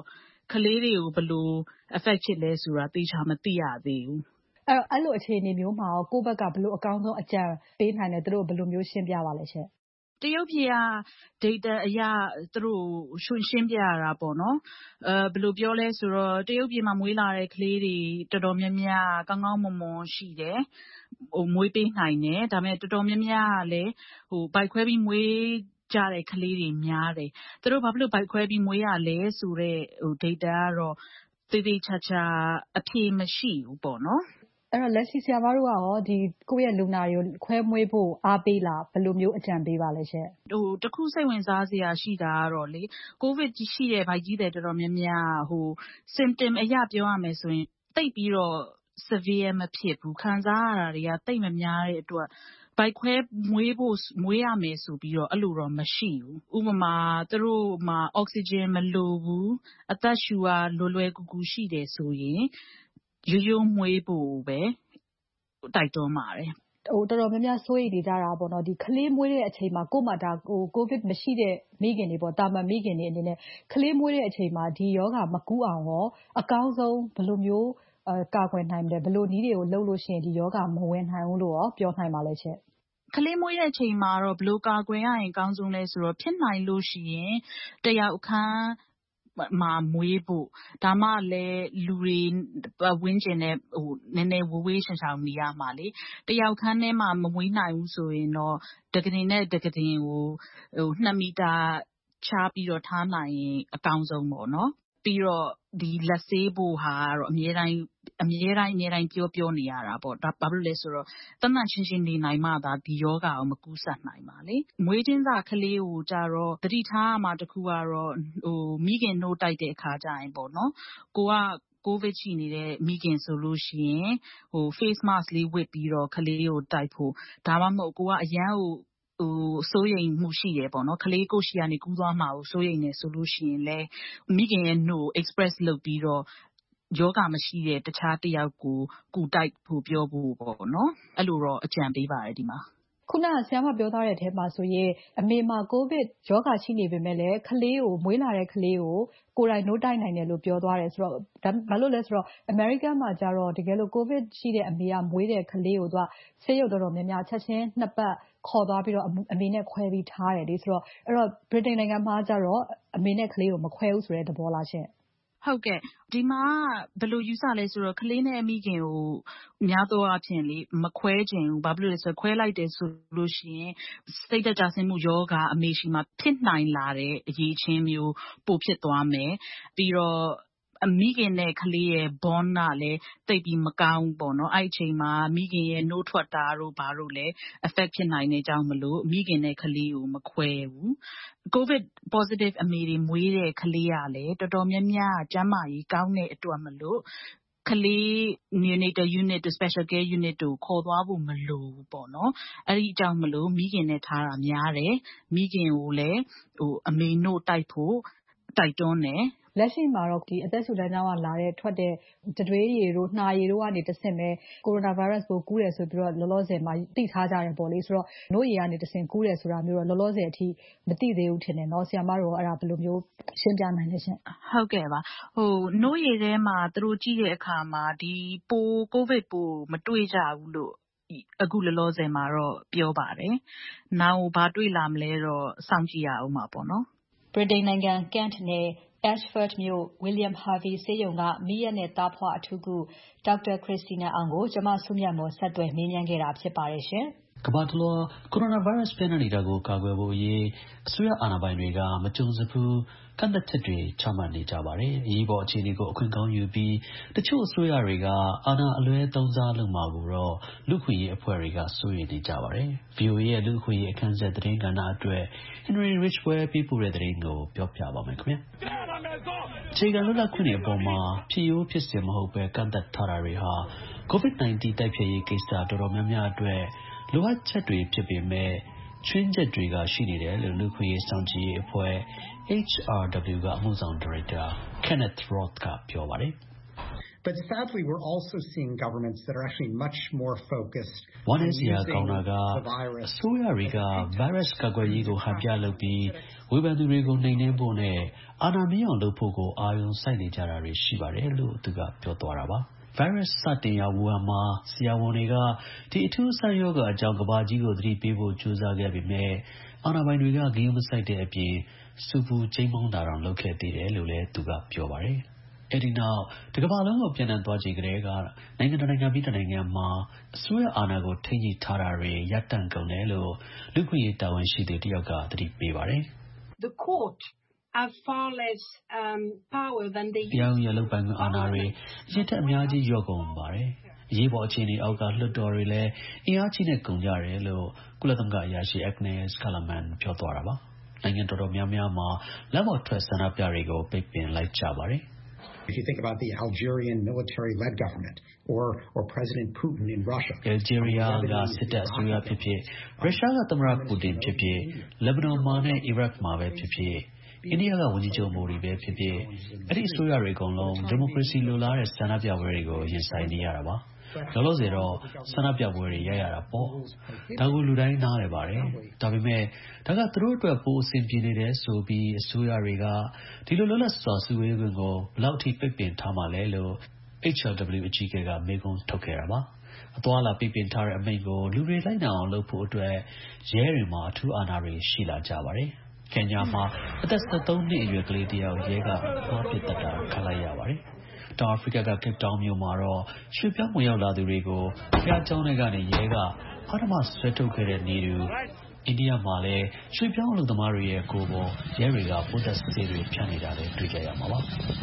ကလေးတွေကိုဘယ်လို affect ဖြစ်လဲဆိုတာသေချာမသိရသေးဘူး။အဲ့တော့အဲ့လိုအခြေအနေမျိုးမှာရောကိုယ့်ဘက်ကဘယ်လိုအကောင်းဆုံးအကြံပေးနိုင်လဲသူတို့ဘယ်လိုမျိုးရှင်းပြပါလဲရှင့်တရုတ်ပြည်က data အရသူတို့ရှင်းရှင်းပြရတာပေါ့နော်အဲဘယ်လိုပြောလဲဆိုတော့တရုတ်ပြည်မှာမွေးလာတဲ့ကလေးတွေတော်တော်များများကောင်းကောင်းမွန်မွန်ရှိတယ်ဟိုမွေးပေးနိုင်တယ်ဒါပေမဲ့တော်တော်များများကလည်းဟိုဘိုက်ခွဲပြီးမွေးကြတဲ့ကလေးတွေများတယ်သူတို့ဘာဖြစ်လို့ဘိုက်ခွဲပြီးမွေးရလဲဆိုတော့ဟို data ကတော့သေသေးချာချာအဖြေမရှိဘူးပေါ့နော်အဲ့တော့လက်ရှိဆရာမတို့ကရောဒီကိုယ့်ရဲ့လူနာတွေကိုခွဲမွေးဖို့အားပေးလားဘယ်လိုမျိုးအကြံပေးပါလဲရှင့်ဟိုတခုစိတ်ဝင်စားစရာရှိတာကတော့လေကိုဗစ်ရှိတဲ့ဗိုက်ကြီးတွေတော်တော်များများဟို symptom အရပြောရမယ်ဆိုရင်တိတ်ပြီးတော့ severe မဖြစ်ဘူးခံစားရတာတွေကတိတ်မများတဲ့အတွက်ဘိုက်ခွဲမွေးဖို့မွေးရမယ်ဆိုပြီးတော့အဲ့လိုတော့မရှိဘူးဥပမာသူတို့မှာအောက်ဆီဂျင်မလိုဘူးအသက်ရှူရလွယ်လွယ်ကူကူရှိတယ်ဆိုရင်ရိုးရိုးမွေးဖို့ပဲတိုက်တွန်းပါတယ်ဟိုတော်တော်များများစိုးရိမ်နေကြတာပေါ့နော်ဒီကလေးမွေးတဲ့အချိန်မှာကို့မှာဒါဟိုကိုဗစ်မရှိတဲ့မိခင်တွေပေါ့တာမန်မိခင်တွေအနေနဲ့ကလေးမွေးတဲ့အချိန်မှာဒီယောဂမကူးအောင်ရောအကောင်းဆုံးဘယ်လိုမျိုးအဲကာကွယ်နိုင်မလဲဘယ်လိုနည်းတွေကိုလုပ်လို့ရှိရင်ဒီယောဂမဝင်နိုင်ဘူးလို့ရောပြောနိုင်ပါလဲရှင်ကလေးမွေးတဲ့အချိန်မှာတော့ဘယ်လိုကာကွယ်ရရင်အကောင်းဆုံးလဲဆိုတော့ဖြစ်နိုင်လို့ရှိရင်တယောက်အခန်းမှာမွေးဖို့ဒါမှလည်းလူတွေဝင်းကျင်တဲ့ဟိုနည်းနည်းဝဝေးရှောင်ရှောင်နေရမှာလေတယောက်ခန်းထဲမှာမမွေးနိုင်ဘူးဆိုရင်တော့တကတင်နဲ့တကတင်ကိုဟိုနှစ်မီတာချပြီးတော့ထားနိုင်ရင်အကောင်းဆုံးပေါ့နော်ပြီးတော့ဒီလက်ဆေးဖို့ဟာကတော့အများတိုင်းအများတိုင်းအများတိုင်းပြောပြောနေရတာပေါ့ဒါဘာလို့လဲဆိုတော့တမန်ချင်းချင်းနေနိုင်မှသာဒီယောဂါကိုမကူးစက်နိုင်ပါလေမွေးချင်းစာကလေးကိုကြတော့တတိထားမှာတခုကတော့ဟိုမိခင်နှိုးတိုက်တဲ့အခါကျရင်ပေါ့နော်ကိုကကိုဗစ်ရှိနေတဲ့မိခင်ဆိုလို့ရှိရင်ဟို face mask လေးဝတ်ပြီးတော့ကလေးကိုတိုက်ဖို့ဒါမှမဟုတ်ကိုကအရန်ဟိုဟိုစိုးရိမ်မှုရှိတယ်ပေါ့နော်ကလေးကိုရှိရနေကူးသွားမှာကိုစိုးရိမ်နေဆိုလို့ရှိရင်လဲမိခင်ရဲ့နှုတ် express လုပ်ပြီးတော့ယောဂမရှိတဲ့တခြားတစ်ယောက်ကိုကူတိုက်ဖို့ပြောဖို့ပေါ့နော်အဲ့လိုတော့အကြံပေးပါတယ်ဒီမှာခုနကဆရာမပြောထားတဲ့အထဲမှာဆိုရင်အမေမှာကိုဗစ်ရောဂါရှိနေပေမဲ့လည်းကလေးကိုမွေးလာတဲ့ကလေးကိုကိုယ်တိုင်နှိုးတိုက်နိုင်တယ်လို့ပြောသွားတယ်ဆိုတော့ဘာလို့လဲဆိုတော့ American မှာကျတော့တကယ်လို့ကိုဗစ်ရှိတဲ့အမေကမွေးတဲ့ကလေးကိုသူကဆေးရုံတော်တော်များများချက်ချင်းနှစ်ပတ်ခေါ်သွားပြီးတော့အမေနဲ့ခွဲပြီးထားတယ်လေဆိုတော့အဲ့တော့ Britain နိုင်ငံမှာကျတော့အမေနဲ့ကလေးကိုမခွဲဘူးဆိုတဲ့သဘောလားရှင့်ဟုတ်ကဲ့ဒီမှာဘယ်လိုယူဆလဲဆိုတော့ကလေးနဲ့မိခင်ကိုများသောအားဖြင့်လေမခွဲခြင်းဘူးဘာဖြစ်လို့လဲဆိုတော့ခွဲလိုက်တယ်ဆိုလို့ရှိရင်စိတ်သက်သာစင်မှုယောဂအမေရှိမှာဖြစ်နိုင်လာတဲ့အရေးချင်းမျိုးပိုဖြစ်သွားမယ်ပြီးတော့အမိခင်နဲ့ကလေးရဲ့ bond ကလည်းတိတ်ပြီးမကောင်းပေါ့နော်အဲ့အချိန်မှာမိခင်ရဲ့နှိုးထွက်တာတို့ဘာတို့လည်း affect ဖြစ်နိုင်တဲ့အကြောင်းမလို့မိခင်နဲ့ကလေးကိုမခွဲဘူး COVID positive အမေတွေမွေးတဲ့ကလေးကလည်းတော်တော်များများကျန်းမာရေးကောင်းတဲ့အတွက်မလို့ကလေး neonatal unit တို့ special care unit တို့ခေါ်သွားဖို့မလိုဘူးပေါ့နော်အဲ့ဒီအကြောင်းမလို့မိခင်နဲ့ထားတာများတယ်မိခင်ကိုလည်းဟိုအမေနှုတ်တိုက်ဖို့တိုက်တွန်းတယ်လက်ရှိမှာတော့ဒီအသက်ရှူလမ်းကြောင်းကလာတဲ့ထွက်တဲ့တတွေးရည်တို့နှာရည်တို့ကနေတဆင့်ပဲကိုရိုနာဗိုင်းရပ်စ်ကိုကူးတယ်ဆိုပြီးတော့လောလောဆယ်မှာသိထားကြတယ်ပေါ့လေဆိုတော့နှုတ်ရည်ကနေတဆင့်ကူးတယ်ဆိုတာမျိုးတော့လောလောဆယ်အထိမသိသေးဘူးထင်တယ်เนาะဆရာမတို့အဲ့ဒါဘယ်လိုမျိုးရှင်းပြနိုင်လဲရှင်ဟုတ်ကဲ့ပါဟိုနှုတ်ရည်ထဲမှာသူတို့ကြည့်တဲ့အခါမှာဒီပိုးကိုဗစ်ပိုးမတွေ့ကြဘူးလို့အခုလောလောဆယ်မှာတော့ပြောပါတယ်။နောက်ဘာတွေ့လာမလဲတော့စောင့်ကြည့်ရအောင်ပါပေါ့နော်။ Britain နိုင်ငံ Kent နယ် Ashford မြို့ William Harvey ဆေးရုံကမီးယပ်နဲ့သားဖွားအထူးကုဒေါက်တာခရစ္စတီနာအောင်ကိုကျမဆုမြတ်မော်ဆက်သွယ်မေးမြန်းခဲ့တာဖြစ်ပါတယ်ရှင်။ကမ္ဘာတလွှားကိုရိုနာဗိုင်းရပ်စ်ပြန့်နှံ့နေတာကိုကာကွယ်ဖို့အရေးအစိုးရအာဏာပိုင်တွေကမကြုံစဖူးကန့်သတ်ချက်တွေချမှတ်နေကြပါတယ်။အရေးပေါ်အခြေအနေကိုအခွင့်ကောင်းယူပြီးတချို့အစိုးရတွေကအာဏာအလွဲသုံးစားလုပ်မှာကိုတော့လူ့ခွင့်ရေးအဖွဲ့တွေကစိုးရိမ်နေကြပါတယ်။ V O A ရဲ့လူ့ခွင့်ရေးအခမ်းအကျင်းသတင်းကဏ္ဍအတွက် Henry Ridgwell ပေးပို့တဲ့သတင်းကိုပြောပြပါမယ်ခင်ဗျာ။အခြေခံလွတ်လပ်ခွင့်တွေအပေါ်မှာဖြစ်ရိုးဖြစ်စဉ်မဟုတ်ပဲကန့်သတ်ထားတာတွေဟာ COVID 19 တိုက်ဖျက်ရေးကိစ္စတော်တော်များများအတွက်လိုအပ်ချက်တွေဖြစ်ပေမဲ့ချွင်းချက်တွေကရှိနေတယ်လို့လူ့ခွင့်ရေးစောင့်ကြည့်ရေးအဖွဲ့ H R W ကအမှုဆောင်ဒါရိုက်တာ Kenneth Roth ကပြောပါတယ် But sadly, we're also seeing governments that are actually much more focused on using the virus. အစိုးရတွေက virus ကာကွယ်ရေးကိုဟန်ပြလုပ်ပြီးဝေဖန်သူတွေကိုနှိမ်နင်းဖို့နဲ့အာဏာမြင့်အောင်လုပ်ဖို့ကိုအာရုံစိုက်နေကြတာတွေရှိပါတယ်လို့သူကပြောသွားတာပါ။ virus စတင်ရာဝူဟန်မှာဆရာဝန်တွေကဒီအထူးအဆန်းရောဂါအကြောင်းကမ္ဘာကြီးကိုသတိပေးဖို့ကြိုးစားခဲ့ပေမဲ့အာဏာပိုင်တွေကဂရုမစိုက်တဲ့အပြင်စူပူကျိန်းမောင်းတာတောင်လုပ်ခဲ့သေးတယ်လို့လည်းသူကပြောပါတယ်။အဲဒီနောက်တကမ္ဘာလုံးကိုပြန်လည်သွားကြည့်ကြတဲ့ကနိုင်ငံတကာနိုင်ငံပြီးတနိုင်ငံမှာအစိုးရအာဏာကိုထိန်းချုပ်ထားတာတွေရပ်တန့်ကုန်တယ်လို့လူ့ခွင့်ရေးတာဝန်ရှိသူတယောက်ကသတိပေးပါတယ်။ The court have far less um power than they used. ရောင်ရလုတ်ပိုင်ခွင့်အာဏာတွေအရင်ထက်အများကြီးလျော့ကုန်ပါတယ်။အရေးပေါ်အခြေအနေအောက်ကလွှတ်တော်တွေလည်းအင်အားကြီးနဲ့ကုန်ကြတယ်လို့ကုလသမဂ္ဂအရာရှိ Agnes Callamand ပြောသွားတာပါ။နိုင်ငံတော်တော်များများမှာလမ်းပေါ်ထွက်ဆန္ဒပြတွေကိုပိတ်ပင်လိုက်ကြပါတယ်။ If you think about the Algerian military-led government or or President Putin in Russia. Algeria ကစစ်တပ်အစိုးရဖြစ်ဖြစ်ရုရှားကသမ္မတပူတင်ဖြစ်ဖြစ်လက်ဘနွန်မှာနဲ့အီရတ်မှာပဲဖြစ်ဖြစ်အိန္ဒိယကဝန်ကြီးချုပ်မိုဒီပဲဖြစ်ဖြစ်အဲ့ဒီအစိုးရတွေအကုန်လုံးဒီမိုကရေစီလိုလားတဲ့ဆန္ဒပြပွဲတွေကိုရင်ဆိုင်နေရတာပါလောလောဆယ်တော့ဆန္ဒပြပွဲတွေရရတာပေါ့ဒါကိုလူတိုင်းနားလည်ပါတယ်ဒါပေမဲ့ဒါကသူတို့အတွက်ပိုအဆင်ပြေနေတယ်ဆိုပြီးအစိုးရတွေကဒီလိုလွတ်လပ်စွာစုဝေးခွင့်ကိုဘယ်လောက်ထိပိတ်ပင်ထားမှလဲလို့ H L W အကြီးအကဲကမေးခွန်းထုတ်ခဲ့တာပါအသွားလာပိတ်ပင်ထားတဲ့အမိန့်ကိုလူတွေလိုက်နာအောင်လုပ်ဖို့အတွက်ရဲတွေမှာအထူးအာဏာတွေရှိလာကြပါတယ်ကင်ညာမှာအသက်၁၃နှစ်အရွယ်ကလေးတယောက်ရဲကသွားပစ်တတ်တာခံလိုက်ရပါတယ်တောင်အာဖရိကက Cape Town မြို့မှာတော့ရွှေ့ပြောင်းဝင်ရောက်လာသူတွေကိုဖျားကျောင်းတွေကနေရဲကအဓမ္မဆွဲထုတ်ခဲ့တဲ့နေတူအိန္ဒိယမှာလည်းရွှေ့ပြောင်းအလုပ်သမားတွေရဲ့ကိုယ်ပေါ်ရဲတွေကပိုးသက်ဆေးတွေဖြန့်နေတာလည်းတွေ့ကြရမှာပါ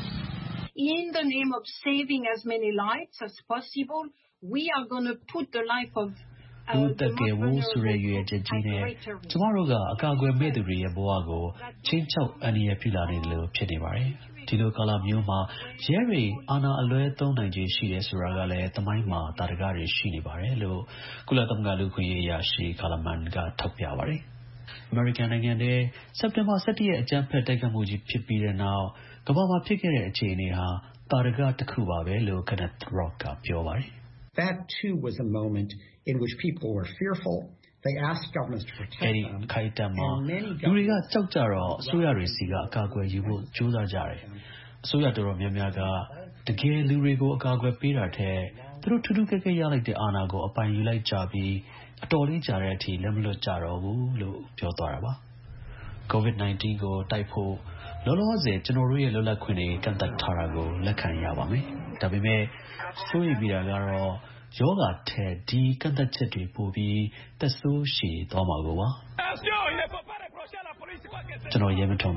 In the name of saving as many lives as possible, we are going to put the life of လူတကယ်ဝဆိုရရွေးချက်ကြီးနဲ့ကျမတို့ကအကာအကွယ်မဲ့သူတွေရဲ့ဘဝကိုချင်းချောက်အန္တရာယ်ပြုလာနေတယ်လို့ဖြစ်နေပါတယ်ဒီလိုကာလမျိုးမှာရဲတွေအာဏာအလွဲသုံးနိုင်ခြင်းရှိတယ်ဆိုတာကလည်းသမိုင်းမှာတာတကားတွေရှိနေပါတယ်လို့ကုလသမဂ္ဂလူ့ခွင့်ရေးအရာရှိ Callamand ကထောက်ပြပါတယ်အမေရိကန်နိုင်ငံထဲစက်တင်ဘာ၁၁ရက်အကြမ်းဖက်တိုက်ခိုက်မှုကြီးဖြစ်ပြီးတဲ့နောက်ကမ္ဘာမှာဖြစ်ခဲ့တဲ့အခြေအနေဟာတာတကားတစ်ခုပါပဲလို့ Kenneth Roth ကပြောပါတယ် That too was a moment in which people were fearful. They asked governments to protect them. အဲဒီခိုင်တမ်းမှာလူတွေကကြောက်ကြတော့အစိုးရတွေစီကအကာအကွယ်ယူဖို့ကြိုးစားကြတယ်အစိုးရတော်တော်များများကတကယ်လူတွေကိုအကာအကွယ်ပေးတာထက်သူတို့ထူးထူးကဲကဲရလိုက်တဲ့အာဏာကိုအပိုင်ယူလိုက်ကြပြီးအတော်လေးကြာတဲ့အထိလက်မလွတ်ကြတော့ဘူးလို့ပြောသွားတာပါ COVID nineteen ကိုတိုက်ဖို့လောလောဆယ်ကျွန်တော်တို့ရဲ့လွတ်လပ်ခွင့်တွေကန့်သတ်ထားတာကိုလက်ခံရပါမယ်ဒါပေမဲ့စိုးရိမ်မိတာကတော့ယောဂထဲဒီကန့်သတ်ချက်တွေပို့ပြီးသက်ဆိုးရှည်သွားမှာကိုပါကျွန်တော်ရဲမထုံပါ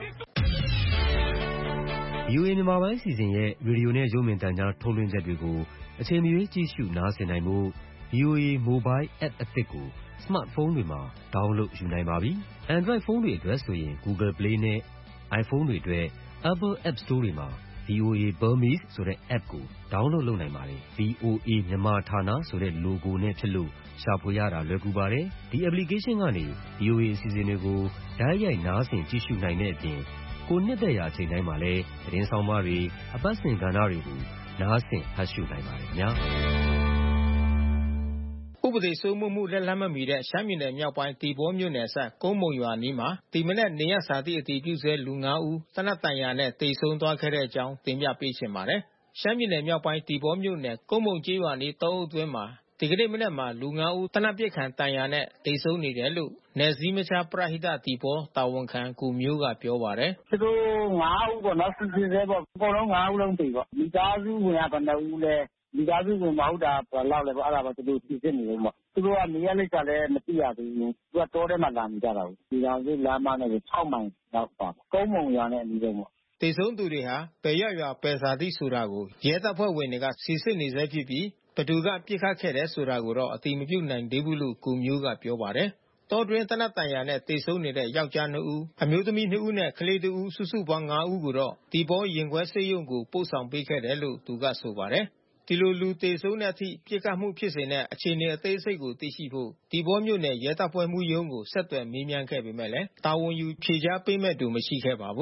ဗီအိုအေ မြန်မာပိုင်းအစီအစဉ်ရဲ့ရေဒီယိုနဲ့ရုပ်မြင်သံကြားထုတ်လွှင့်ချက်တွေကိုအချိန်မရွေးကြည့်ရှုနားဆင်နိုင်ဖို့ ဗီအိုအေ Mobile App အသစ်ကို Smartphone တွေမှာ download ယူနိုင်ပါပြီ။ Android ဖုန်းတွေအတွက်ဆိုရင် Google Play နဲ့ iPhone တွေအတွက် Apple App Store တွေမှာ ဗီအိုအေ Burmese ဆိုတဲ့ app ကို download လုပ်နိုင်ပါတယ်။ ဗီအိုအေ မြန်မာဌာနဆိုတဲ့ logo နဲ့ဖြစ်လို့ရှာဖွေရတာလွယ်ကူပါတယ်။ဒီ application ကနေ ဗီအိုအေ အစီအစဉ်တွေကိုတိုက်ရိုက်နားဆင်ကြည့်ရှုနိုင်တဲ့အပြင်ကိုနှစ်သက်ရာအချိန်တိုင်းမှာလည်းသတင်းဆောင်မတွေအပတ်စဉ်ကဏ္ဍတွေကိုနားဆင်ဖတ်ရှုနိုင်ပါတယ်ခင်ဗျာဥပဒေစိုးမိုးမှုလက်လန်းမမီတဲ့ရှမ်းပြည်နယ်မြောက်ပိုင်းတီဘောမြို့နယ်ဆက်ကုန်းမုံရွာနီးမှာဒီမနေ့နေရစာတိအတီးပြုဆဲလူငါးဦးတနတ်တန်ရာနဲ့တေဆုံးသွားခဲ့တဲ့အကြောင်းတင်ပြပေးချင်ပါတယ်။ရှမ်းပြည်နယ်မြောက်ပိုင်းတီဘောမြို့နယ်ကုန်းမုံကျေးရွာနီးတောအုပ်တွင်းမှာဒီကနေ့မနေ့မှာလူငါးဦးတနတ်ပစ်ခံတန်ရာနဲ့တေဆုံးနေတယ်လို့နယ်စည်းမခြားပရဟိတတီဘောတာဝန်ခံကိုမျိုးကပြောပါတယ်။သူတို့ငါးဦးပေါ့နော်စစ်စစ်သေးပေါ့အကုန်လုံးငါးဦးလုံးတေပေါ့မိသားစုဝင်ကဘယ်နှဦးလဲမိသားစုဝင်မဟုတ်တာဘယ်လောက်လဲပေါ့အဲ့ဒါပါသူတို့သိစစ်နေလို့ပေါ့သူတို့ကနေရာလိပ်ကလည်းမသိရသေးဘူးသူကတောထဲမှာလာနေကြတာဘူးဒီကောင်ကြီးလမ်းမနဲ့၆မိုင်လောက်ပါကုန်းမုံရွာနဲ့အနီးဆုံးပေါ့တေဆုံးသူတွေဟာပယ်ရရွာပယ်စာတိဆိုတာကိုရဲတပ်ဖွဲ့ဝင်တွေကစီစစ်နေဆဲဖြစ်ပြီးဘသူကပြစ်ခတ်ခဲ့တယ်ဆိုတာကိုတော့အတိမပြုနိုင်သေးဘူးလို့ကိုမျိုးကပြောပါတယ်။တောတွင်းတနတ်တန်ရာနဲ့တေဆုံးနေတဲ့ယောက်ျားနှစ်ဦးအမျိုးသမီးနှစ်ဦးနဲ့ကလေးတဦးစုစုပေါင်းငါးဦးကိုတော့ဒီဘောရင်ခွဲစေယုံကိုပို့ဆောင်ပေးခဲ့တယ်လို့သူကဆိုပါတယ်။ဒီလိုလူတေဆုံးတဲ့အထိပြစ်ခတ်မှုဖြစ်စဉ်နဲ့အခြေအနေအသေးစိတ်ကိုသိရှိဖို့ဒီဘောမြို့နယ်ရဲတပ်ဖွဲ့မှုရုံးကိုဆက်သွယ်မေးမြန်းခဲ့ပေမဲ့လည်းတာဝန်ယူဖြေကြားပေးမဲ့သူမရှိခဲ့ပါဘူး။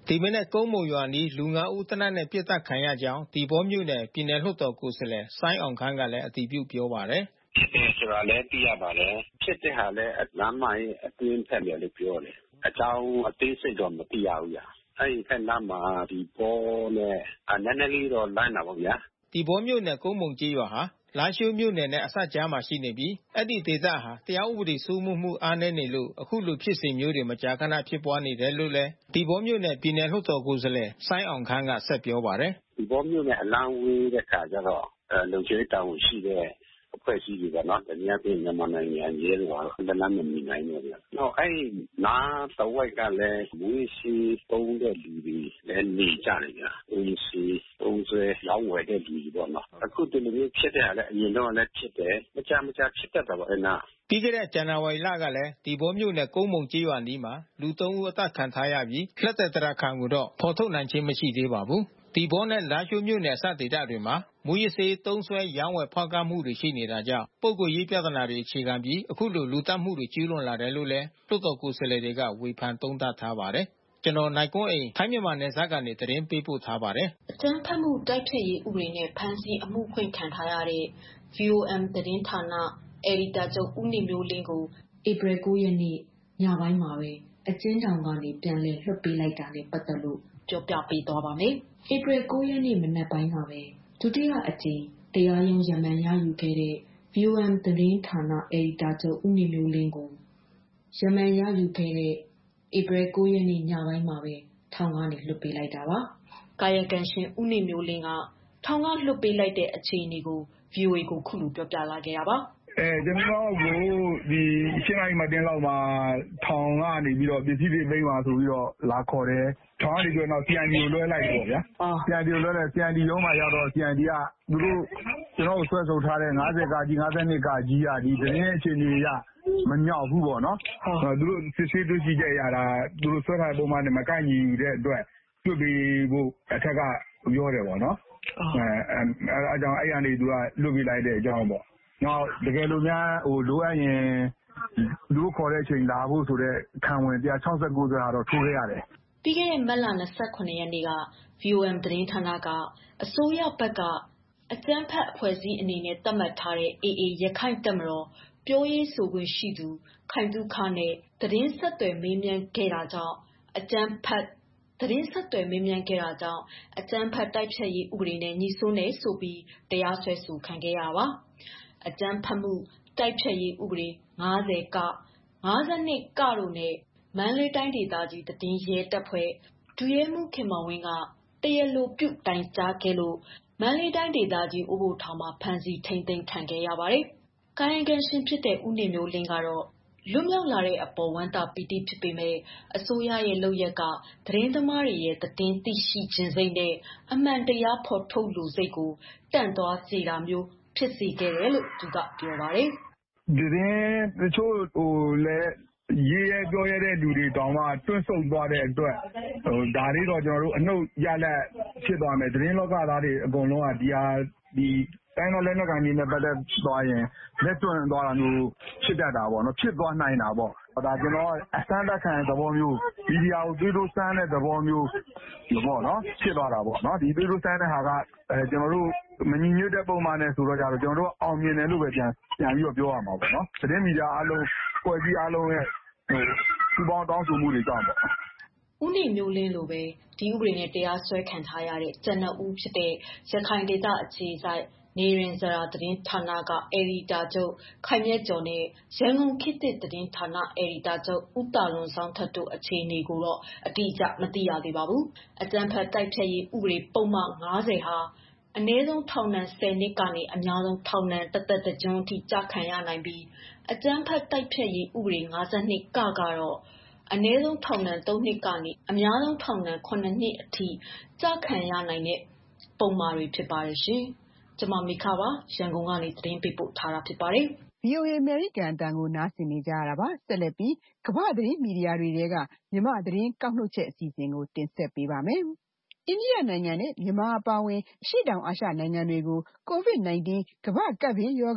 ဒီမနေ့ကုန်းမုံရွာနီးလူငါးဦးသေနတ်နဲ့ပစ်သတ်ခံရကြောင်းသီပေါမြို့နယ်ပြည်နယ်လွှတ်တော်ကိုယ်စားလှယ်စိုင်းအောင်ခန်းကလည်းအတည်ပြုပြောပါတယ်။ဖြစ်တယ်ဆိုတာလည်းသိရပါတယ်။ဖြစ်တဲ့ဟာလည်းလမ်းမရဲ့အတွင်းဖက်လည်းလို့ပြောတယ်။အကြောင်းအသေးစိတ်တော့မသိရဘူးညာ။အဲဒီဖက်နားမှာဒီပေါ်နဲ့နည်းနည်းလေးတော့လမ်းတာပေါ့ဗျာ။ဒီပေါ်မြို့နယ်ကုန်းမုံကြီးရွာဟာလားရှိုးမြို့နယ်နဲ့အစပ်ကြားမှာရှိနေပြီးအဲ့ဒီဒေသဟာတရားဥပဒေစိုးမိုးမှုအားနည်းနေလို့အခုလိုဖြစ်စဉ်မျိုးတွေမကြာခဏဖြစ်ပွားနေတယ်လို့လည်းဒီပေါ်မြို့နယ်ပြည်နယ်လွှတ်တော်ကိုယ်စားလှယ်စိုင်းအောင်ခန်းကဆက်ပြောပါတယ်။ဒီပေါ်မြို့နယ်အလံဝေးတဲ့ခါကျတော့လုံခြုံရေးတာဝန်ရှိတဲ့အဖွဲ့အစည်းတွေကနော်တနည်းအားဖြင့်မြန်မာနိုင်ငံရဲတွေကတော့လက်နက်မမီနိုင်ဘူးဗျာ။နောက်အဲ့နားတဝိုက်ကလည်းမွေးစီပုံးတဲ့လူတွေလည်းနေကြတယ်ဗျာ။မွေးစီပုံးဆွဲရောင်းဝယ်တဲ့လူတွေပေါ့နော်။အခုဒီလိုမျိုးဖြစ်တဲ့ဟာလည်းအရင်တော့လည်းဖြစ်တယ်။မကြာမကြာဖြစ်တတ်တာပေါ့အဲ့နာ။ပြီးခဲ့တဲ့ဇန်နဝါရီလကလည်းဒီပေါ်မြို့နယ်ကုန်းမုံကြီးရွာနီးမှာလူသုံးဦးအသက်ခံထားရပြီးလက်သက်တရခံကိုတော့ဖော်ထုတ်နိုင်ခြင်းမရှိသေးပါဘူး။ဒီပေါ်နဲ့လားရှိုးမြို့နယ်အစပ်ဒေသတွေမှာမူရစေးသုံးဆွဲရောင်းဝယ်ဖောက်ကားမှုတွေရှိနေတာကြောင့်ပုဂ္ဂိုလ်ရေးပြဿနာတွေအခြေခံပြီးအခုလိုလူတက်မှုတွေကျူးလွန်လာတယ်လို့လည်းလွှတ်တော်ကိုယ်စားလှယ်တွေကဝေဖန်သုံးသပ်ထားပါတယ်။ကျွန်တော်နိုင်ကွန်းအိန်ထိုင်းမြန်မာနယ်စပ်ကနေသတင်းပေးပို့ထားပါတယ်။အကြမ်းဖက်မှုတိုက်ဖျက်ရေးဥပဒေနဲ့ဖမ်းဆီးအမှုဖွင့်ခံထားရတဲ့ ဗီ အို အမ် သတင်းဌာနအယ်ဒီတာချုပ်ဦးနေမျိုးလင်းကိုဧပြီ၉ရက်နေ့ညပိုင်းမှာပဲအကျဉ်းထောင်ကနေပြန်လည်လွှတ်ပေးလိုက်တာနဲ့ပတ်သက်လို့ပြောပြပေးသွားပါမယ်။ဧပြီ၉ရက်နေ့မနက်ပိုင်းကပဲဒုတိယအကြိမ်တရားရုံးရမန်ရယူခဲ့တဲ့ ဗီ အို အမ် သတင်းဌာနအယ်ဒီတာချုပ်ဦးနေမျိုးလင်းကိုရမန်ရယူခဲ့တဲ့ဧပြီ၉ရက်နေ့ညပိုင်းမှာပဲထောင်ကနေလွှတ်ပေးလိုက်တာပါ။ကာယကံရှင်ဦးနေမျိုးလင်းကထောင်ကလွှတ်ပေးလိုက်တဲ့အခြေအနေကို ဗွီအိုအေကိုခုလိုပြောပြလာခဲ့တာပါ။အဲကျွန်တော်ကိုဒီရှင်းလိုက်မှတင်းလောက်မှာထောင်ကနေပြီးတော့ပစ္စည်းတွေသိမ်းပါဆိုပြီးတော့လာခေါ်တယ်။ထောင်ကနေပြီးတော့ စီ အိုင် ဒီ ကိုလွှဲလိုက်ပေါ့ဗျာ။ စီ အိုင် ဒီ ကိုလွှဲလိုက် စီ အိုင် ဒီ ရုံးမှာရောက်တော့ စီ အိုင် ဒီ ကသူတို့ကျွန်တော်ဆွဲထုတ်ထားတဲ့၅၀ကကြီး၅၂ကကြီးကဒီသတင်းအခြေအနေရမမြောက်ဘူးပေါ့နော်။သူတို့စစ်ဆေးတွေ့ရှိချက်ရတာသူတို့ဆွဲထားတဲ့ပုံမှန်နဲ့မကိုက်ညီတဲ့အတွက်ပြုတ်ပြီးဖို့အထက်ကပြောတယ်ပေါ့နော်။အဲအဲအကြောင်းအဲ့ကနေသူကလွတ်ပြလိုက်တဲ့အကြောင်းပေါ့။နောက်တကယ်လို့များဟိုလိုအပ်ရင်လူခေါ်တဲ့အချိန်လာဖို့ဆိုတဲ့ခံဝင်one sixty-nineဆိုတာတော့ထိုးခဲ့ရတယ်။ပြီးခဲ့တဲ့မတ်လ၂၇ရက်နေ့က ဗီ အို အမ် သတင်းဌာနကအစိုးရဘက်ကအကြမ်းဖက်အဖွဲ့အစည်းအနေနဲ့သတ်မှတ်ထားတဲ့ အေအေ ရခိုင်တပ်မတော်ပြောရေးဆိုခွင့်ရှိသူခိုင်သုခနဲ့သတင်းဆက်သွယ်မေးမြန်းခဲ့တာကြောင့်အကြမ်းဖက်သတင်းဆက်သွယ်မေးမြန်းခဲ့တာကြောင့်အကြမ်းဖက်တိုက်ဖျက်ရေးဥပဒေနဲ့ညှိစွန်းတယ်ဆိုပြီးတရားစွဲဆိုခံခဲ့ရတာပါ။အကြမ်းဖက်မှုတိုက်ဖျက်ရေးဥပဒေ၅၀က၅၂ကတို့နဲ့မန္တလေးတိုင်းဒေသကြီးသတင်းရဲတပ်ဖွဲ့ဒုရဲမှူးခင်မောင်ဝင်းကတရားလိုပြုတိုင်ကြားခဲ့လို့မန္တလေးတိုင်းဒေသကြီးအိုးဘိုထောင်မှာဖမ်းဆီးထိန်းသိမ်းခံခဲ့ရပါတယ်။ကာယကံရှင်ဖြစ်တဲ့ဦးနေမျိုးလင်းကတော့လွတ်မြောက်လာတဲ့အပေါ်ဝမ်းသာပီတိဖြစ်ပေမဲ့အစိုးရရဲ့လုပ်ရက်ကသတင်းသမားတွေရဲ့သတင်းသိရှိခြင်းစိတ်နဲ့အမှန်တရားဖော်ထုတ်လိုစိတ်ကိုတန့်သွားစေတာမျိုးဖြစ်စေခဲ့တယ်လို့သူကပြောပါတယ်။သတင်းတချို့ဟိုလည်းရေးရဲပြောရတဲ့လူတွေတောင်မှတွန့်ဆုတ်သွားတဲ့အတွက်ဟိုဒါလေးတော့ကျွန်တော်တို့အနှုတ်ရလက်ဖြစ်သွားမယ်သတင်းလောကသားတွေအကုန်လုံးကဒီဟာဒီတိုင်းတော်လက်နက်ကိုင်တွေနဲ့ပတ်သက်သွားရင်လက်တွန့်သွားတာမျိုးဖြစ်တတ်တာပေါ့နော်ဖြစ်သွားနိုင်တာပေါ့ဒါကျွန်တော်အစမ်းတက်ခံတဲ့သဘောမျိုးမီဒီယာကိုသွေးထိုးစမ်းတဲ့သဘောမျိုးပေါ့နော်ဖြစ်သွားတာပေါ့နော်ဒီသွေးထိုးစမ်းတဲ့ဟာကအဲကျွန်တော်တို့မညီညွတ်တဲ့ပုံမှန်နဲ့ဆိုတော့ကြတော့ကျွန်တော်တို့အောင်မြင်တယ်လို့ပဲပြန်ပြန်ပြီးတော့ပြောရမှာပေါ့နော်သတင်းမီဒီယာအားလုံးဖွဲ့စည်းအားလုံးရဲ့ဟိုစူပေါင်းတောင်းဆိုမှုတွေကြောင့်ပေါ့ဦးနေမျိုးလင်းလိုပဲဒီဥပဒေနဲ့တရားစွဲခံထားရတဲ့ကျန်တဲ့ဦးဖြစ်တဲ့ရခိုင်ဒေသအခြေစိုက်နေရင်ဇရာသတင်းဌာနကအယ်ဒီတာချုပ်ခိုင်မြတ်ကျော်နဲ့ရန်ကုန်ခေတ်သစ်သတင်းဌာနအယ်ဒီတာချုပ်ဦးတာလွန်ဆောင်ထက်တို့အခြေအနေကိုတော့အတိအကျမသိရသေးပါဘူး။အကြမ်းဖက်တိုက်ဖျက်ရေးဥပဒေပုံမှန်၅၀ဟာအနည်းဆုံးထောင်ဒဏ်၁၀နှစ်ကနေအများဆုံးထောင်ဒဏ်တစ်သက်တစ်ကျွန်းအထိကြခံရနိုင်ပြီးအကြမ်းဖက်တိုက်ဖျက်ရေးဥပဒေ၅၂ကကတော့အနည်းဆုံးထောင်ဒဏ်၃နှစ်ကနေအများဆုံးထောင်ဒဏ်၇နှစ်အထိကြခံရနိုင်တဲ့ပုံမှားတွေဖြစ်ပါတယ်ရှင်။ကျွန်မမိခပါရန်ကုန်ကနေသတင်းပေးပို့ထားတာဖြစ်ပါတယ်။ ဗွီအိုအေ American အတန်ကိုနားဆင်နေကြရတာပါ။ဆက်လက်ပြီးကမ္ဘာသတင်းမီဒီယာတွေထဲကမြန်မာသတင်းကောက်နှုတ်ချက်အစီအစဉ်ကိုတင်ဆက်ပေးပါမယ်။အိန္ဒိယနိုင်ငံနဲ့မြန်မာအပါအဝင်အရှေ့တောင်အာရှနိုင်ငံတွေကို ကိုဗစ် ၁၉ ကမ္ဘာ့ကပ်ဘေးရောဂါ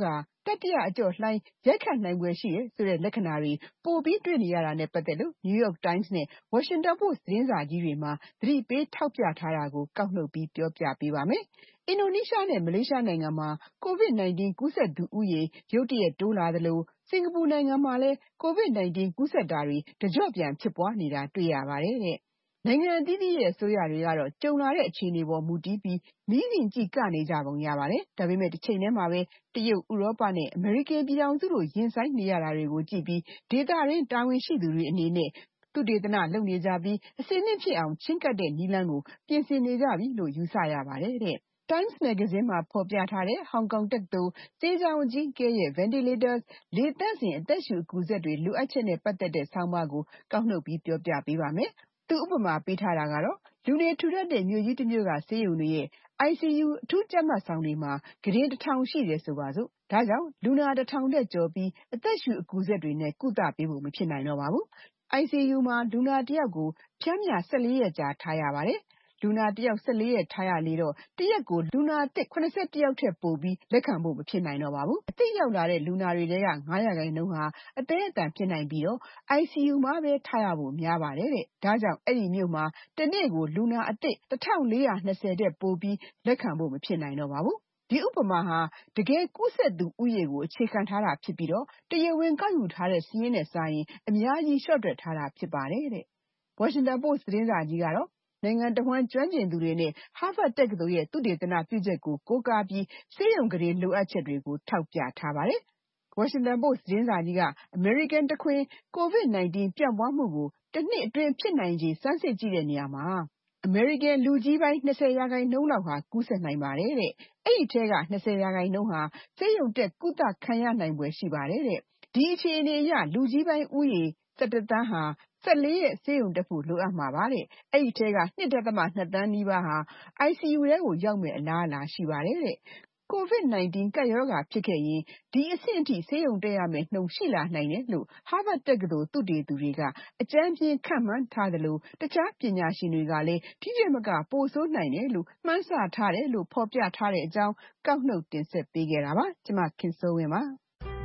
တတိယအကျော့လှိုင်းရိုက်ခတ်နိုင်ဖွယ်ရှိတယ်ဆိုတဲ့လက္ခဏာတွေပိုပြီးတွေ့နေရတာနဲ့ပတ်သက်လို့ New York Times နဲ့ Washington Post သတင်းစာကြီးတွေမှာသတိပေးထောက်ပြထားတာကိုကောက်နှုတ်ပြီးပြောပြပေးပါမယ်။အင်ဒိုနီးရှားနဲ့မလေးရှားနိုင်ငံမှာ ကိုဗစ် ၁၉ ကူးစက်သူဦးရေရုတ်တရက်တိုးလာသလိုစင်ကာပူနိုင်ငံမှာလည်း ကိုဗစ် ၁၉ ကူးစက်တာတွေတကျော့ပြန်ဖြစ်ပွားနေတာတွေ့ရပါတယ်တဲ့။နိုင်ငံအသီးသီးရဲ့အစိုးရတွေကတော့ကြုံလာတဲ့အခြေအနေပေါ်မူတည်ပြီးမီးစင်ကြည့်ကနေကြပုံရပါတယ်။ဒါပေမဲ့တစ်ချိန်တည်းမှာပဲတရုတ်၊ဥရောပနဲ့အမေရိကန်ပြည်ထောင်စုတို့ရင်ဆိုင်နေရတာတွေကိုကြည့်ပြီးဒေသတွင်းတာဝန်ရှိသူတွေအနေနဲ့သုတေသနလုပ်နေကြပြီးအဆင်သင့်ဖြစ်အောင်ချဉ်းကပ်တဲ့နည်းလမ်းကိုပြင်ဆင်နေကြပြီလို့ယူဆရပါတယ်တဲ့။ Times မဂ္ဂဇင်းမှာဖော်ပြထားတဲ့ဟောင်ကောင်တက္ကသိုလ်ဆေးကျောင်းအကြီးအကဲရဲ့ Ventilators လေသန့်စင်အသက်ရှူအကူစက်တွေလိုအပ်ချက်နဲ့ပတ်သက်တဲ့ဆောင်းပါးကိုကောက်နှုတ်ပြီးပြောပြပေးပါမယ်။သူဥပမာပေးထားတာကတော့လူနေထူထပ်တဲ့မြို့ကြီးတစ်မြို့ကဆေးရုံတွေရဲ့ I C U အထူးကြပ်မတ်ဆောင်တွေမှာကုတင်တစ်ထောင်ရှိတယ်ဆိုပါစို့။ဒါကြောင့်လူနာတစ်ထောင်ထက်ကျော်ပြီးအသက်ရှူအကူစက်တွေနဲ့ကုသပေးဖို့မဖြစ်နိုင်တော့ပါဘူး။ I C U မှာလူနာတစ်ယောက်ကိုပျမ်းမျှ၁၄ရက်ကြာထားရပါတယ်။လူနာတစ်ယောက်၁၄ရက်ထားရလေတော့တစ်ရက်ကိုလူနာအသစ်၇၁ယောက်ထက်ပိုပြီးလက်ခံဖို့မဖြစ်နိုင်တော့ပါဘူး။အသစ်ရောက်လာတဲ့လူနာတွေထဲက၅ရာခိုင်နှုန်းဟာအသည်းအသန်ဖြစ်နိုင်ပြီးတော့ I C U မှာပဲထားရဖို့များပါတယ်တဲ့။ဒါကြောင့်အဲ့ဒီမြို့မှာတစ်နေ့ကိုလူနာအသစ်တစ်ထောင်လေးရာ၂၀ထက်ပိုပြီးလက်ခံဖို့မဖြစ်နိုင်တော့ပါဘူး။ဒီဥပမာဟာတကယ်ကူးစက်သူဦးရေကိုအခြေခံထားတာဖြစ်ပြီးတော့တရားဝင်ကောက်ယူထားတဲ့စာရင်းနဲ့စာရင်အများကြီးလျှော့တွက်ထားတာဖြစ်ပါတယ်တဲ့။ Washington Post သတင်းစာကြီးကတော့နိုင်ငံတဝန်းကျွမ်းကျင်သူတွေနဲ့ Harvard တက္ကသိုလ်ရဲ့သုတေသနပြုချက်ကိုကိုးကားပြီးဆေးရုံကုတင်လိုအပ်ချက်တွေကိုထောက်ပြထားပါတယ်။ Washington Post သတင်းစာကြီးကအမေရိကန်တခွင်ကိုဗစ် ၁၉ ပြန့်ပွားမှုကိုတစ်နှစ်အတွင်းဖြစ်နိုင်ခြေစမ်းစစ်ကြည့်တဲ့နေရာမှာအမေရိကန်လူကြီးပိုင်း၂၀ရာခိုင်နှုန်းလောက်ဟာကူးစက်နိုင်ပါတယ်တဲ့။အဲ့ဒီထဲက၂၀ရာခိုင်နှုန်းဟာဆေးရုံတက်ကုသခံရနိုင်ဖွယ်ရှိပါတယ်တဲ့။ဒီအခြေအနေအရလူကြီးပိုင်းဦးရေ၁၁သန်းဟာ၁၄ရက်ဆေးရုံတက်ဖို့လိုအပ်မှာပါတဲ့။အဲ့ဒီထဲက၂.၂သန်းနီးပါးဟာ I C U ထဲကိုရောက်မယ့်အလားအလာရှိပါတယ်တဲ့။ကိုဗစ် ၁၉ ကပ်ရောဂါဖြစ်ခဲ့ရင်ဒီအဆင့်အထိဆေးရုံတက်ရမယ့်နှုန်းရှိလာနိုင်တယ်လို့ Harvard တက္ကသိုလ်သုတေသီတွေကအကြမ်းဖျင်းခန့်မှန်းထားသလိုတခြားပညာရှင်တွေကလည်းဒီထက်မကပိုဆိုးနိုင်တယ်လို့မှန်းဆထားတယ်လို့ဖော်ပြထားတဲ့အကြောင်းကောက်နှုတ်တင်ဆက်ပေးခဲ့တာပါ။ကျွန်မခင်စိုးဝင်းပါ။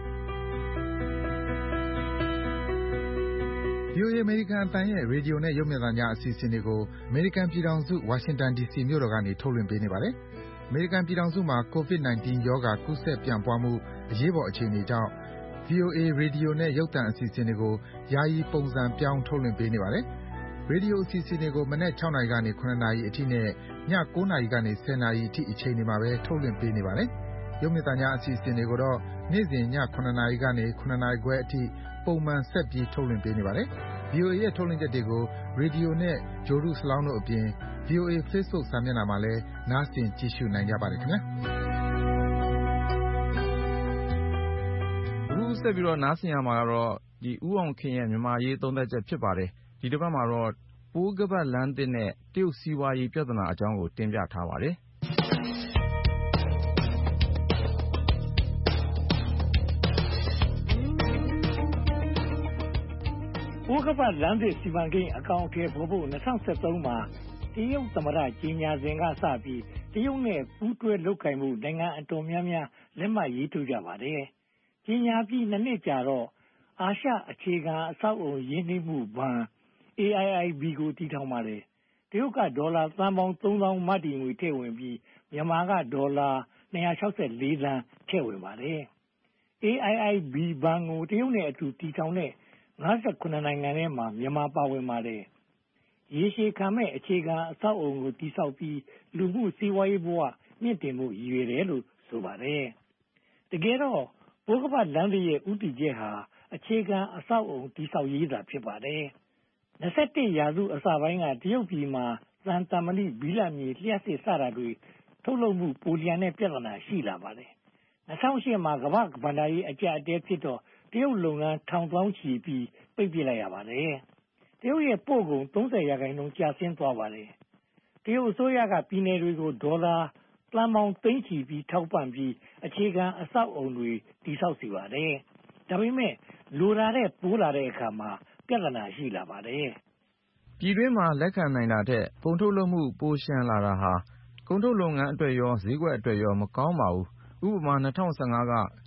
ဗွီအိုအေ အမေရိကန်အသံရဲ့ရေဒီယိုနဲ့ရုပ်မြင်သံကြားအစီအစဉ်တွေကိုအမေရိကန်ပြည်ထောင်စုဝါရှင်တန်ဒီစီမြို့တော်ကနေထုတ်လွှင့်ပေးနေပါတယ်။အမေရိကန်ပြည်ထောင်စုမှာကိုဗစ် ၁၉ ရောဂါကူးစက်ပြန့်ပွားမှုအရေးပေါ်အခြေအနေကြောင့် ဗွီအိုအေ ရေဒီယိုနဲ့ရုပ်သံအစီအစဉ်တွေကိုယာယီပုံစံပြောင်းထုတ်လွှင့်ပေးနေပါတယ်။ရေဒီယိုအစီအစဉ်တွေကိုမနက်၆နာရီကနေ၇နာရီအထိနဲ့ည၉နာရီကနေ၁၀နာရီအထိအချိန်တွေမှာပဲထုတ်လွှင့်ပေးနေပါတယ်။ရုပ်မြင်သံကြားအစီအစဉ်တွေကိုတော့နေ့စဉ်ည၇နာရီကနေ၇နာရီခွဲအထိပုံမှန်ဆက်ပြီးထုတ်လွှင့်ပေးနေပါတယ်။ဗွီအိုအေရဲ့ထုတ်လွှင့်ချက်တွေကိုရေဒီယိုနဲ့ဂြိုလ်တုစလောင်းတို့အပြင် ဗွီအိုအေ Facebook စာမျက်နှာမှာလည်းနားဆင်ကြည့်ရှုနိုင်ကြပါတယ်ခင်ဗျာ။အခုဆက်ပြီးတော့နားဆင်ရမှာကတော့ဒီဦးအောင်ခင်ရဲ့မြန်မာရေးသုံးသပ်ချက်ဖြစ်ပါတယ်။ဒီတစ်ပတ်မှာတော့ပိုးခါးပတ်လမ်းသစ်နဲ့တရုတ်စီးပွားရေးပြဿနာအကြောင်းကိုတင်ပြထားပါတယ်။ပိုးခါးပတ်လမ်းသစ်စီမံကိန်းအကောင်အထည်ဖော်ဖို့၂၀၁၃မှာတရုတ်သမ္မတကြေညာစဉ်ကစပြီးတရုတ်နဲ့ပူးတွဲလုပ်ကိုင်မှုနိုင်ငံအတော်များများလက်မှတ်ရေးထိုးကြပါတယ်။ကြေညာပြီးနှစ်နှစ်ကြာတော့အာရှအခြေခံအဆောက်အအုံရင်းနှီးမှုဘဏ် A I I B ကိုတည်ထောင်ပါတယ်။တရုတ်ကဒေါ်လာသန်းပေါင်းသုံးသောင်းမတည်ငွေထည့်ဝင်ပြီးမြန်မာကဒေါ်လာ၂၆၄သန်းထည့်ဝင်ပါတယ်။ A I I B ဘဏ်ကိုတရုတ်နဲ့အတူတည်ထောင်တဲ့၅၇နိုင်ငံထဲမှာမြန်မာပါဝင်ပါတယ်။ရေရှည်ခံမဲ့အခြေခံအဆောက်အအုံကိုတည်ဆောက်ပြီးလူမှုစီးပွားရေးဘဝမြင့်တင်မှုရည်ရွယ်တယ်လို့ဆိုပါတယ်။တကယ်တော့ပိုးခါးပတ်လမ်းသစ်ရဲ့ဦးတည်ချက်ဟာအခြေခံအဆောက်အအုံတည်ဆောက်ရေးသာဖြစ်ပါတယ်။၂၁ရာစုအစပိုင်းကတရုတ်ပြည်မှာသံတမဏိဘိလပ်မြေလျှပ်စစ်စတာတွေထုတ်လုပ်မှုပိုလျံတဲ့ပြဿနာရှိလာပါတယ်။၂၀၀၈မှာကမ္ဘာ့ဘဏ္ဍာရေးအကျပ်အတည်းဖြစ်တော့တရုတ်လုပ်ငန်းထောင်သောင်းချီပြီးပိတ်ပစ်လိုက်ရပါတယ်။တရုတ်ရဲ့ပို့ကုန်၃၀ရာခိုင်နှုန်းကျဆင်းသွားပါတယ်။တရုတ်အစိုးရကပြည်နယ်တွေကိုဒေါ်လာသန်းပေါင်းသိန်းချီပြီးထောက်ပံ့ပြီးအခြေခံအဆောက်အအုံတွေတည်ဆောက်စေပါတယ်။ဒါပေမဲ့လိုတာတဲ့ပိုးလာတဲ့အခါမှာပြဿနာရှိလာပါတယ်။ပြည်တွင်းမှာလက်ခံနိုင်တာထက်ကုန်ထုတ်လုပ်မှုပိုလျှံလာတာဟာကုန်ထုတ်လုပ်ငန်းအတွက်ရောဈေးကွက်အတွက်ရောမကောင်းပါဘူး။ဥပမာ၂၀၁၅က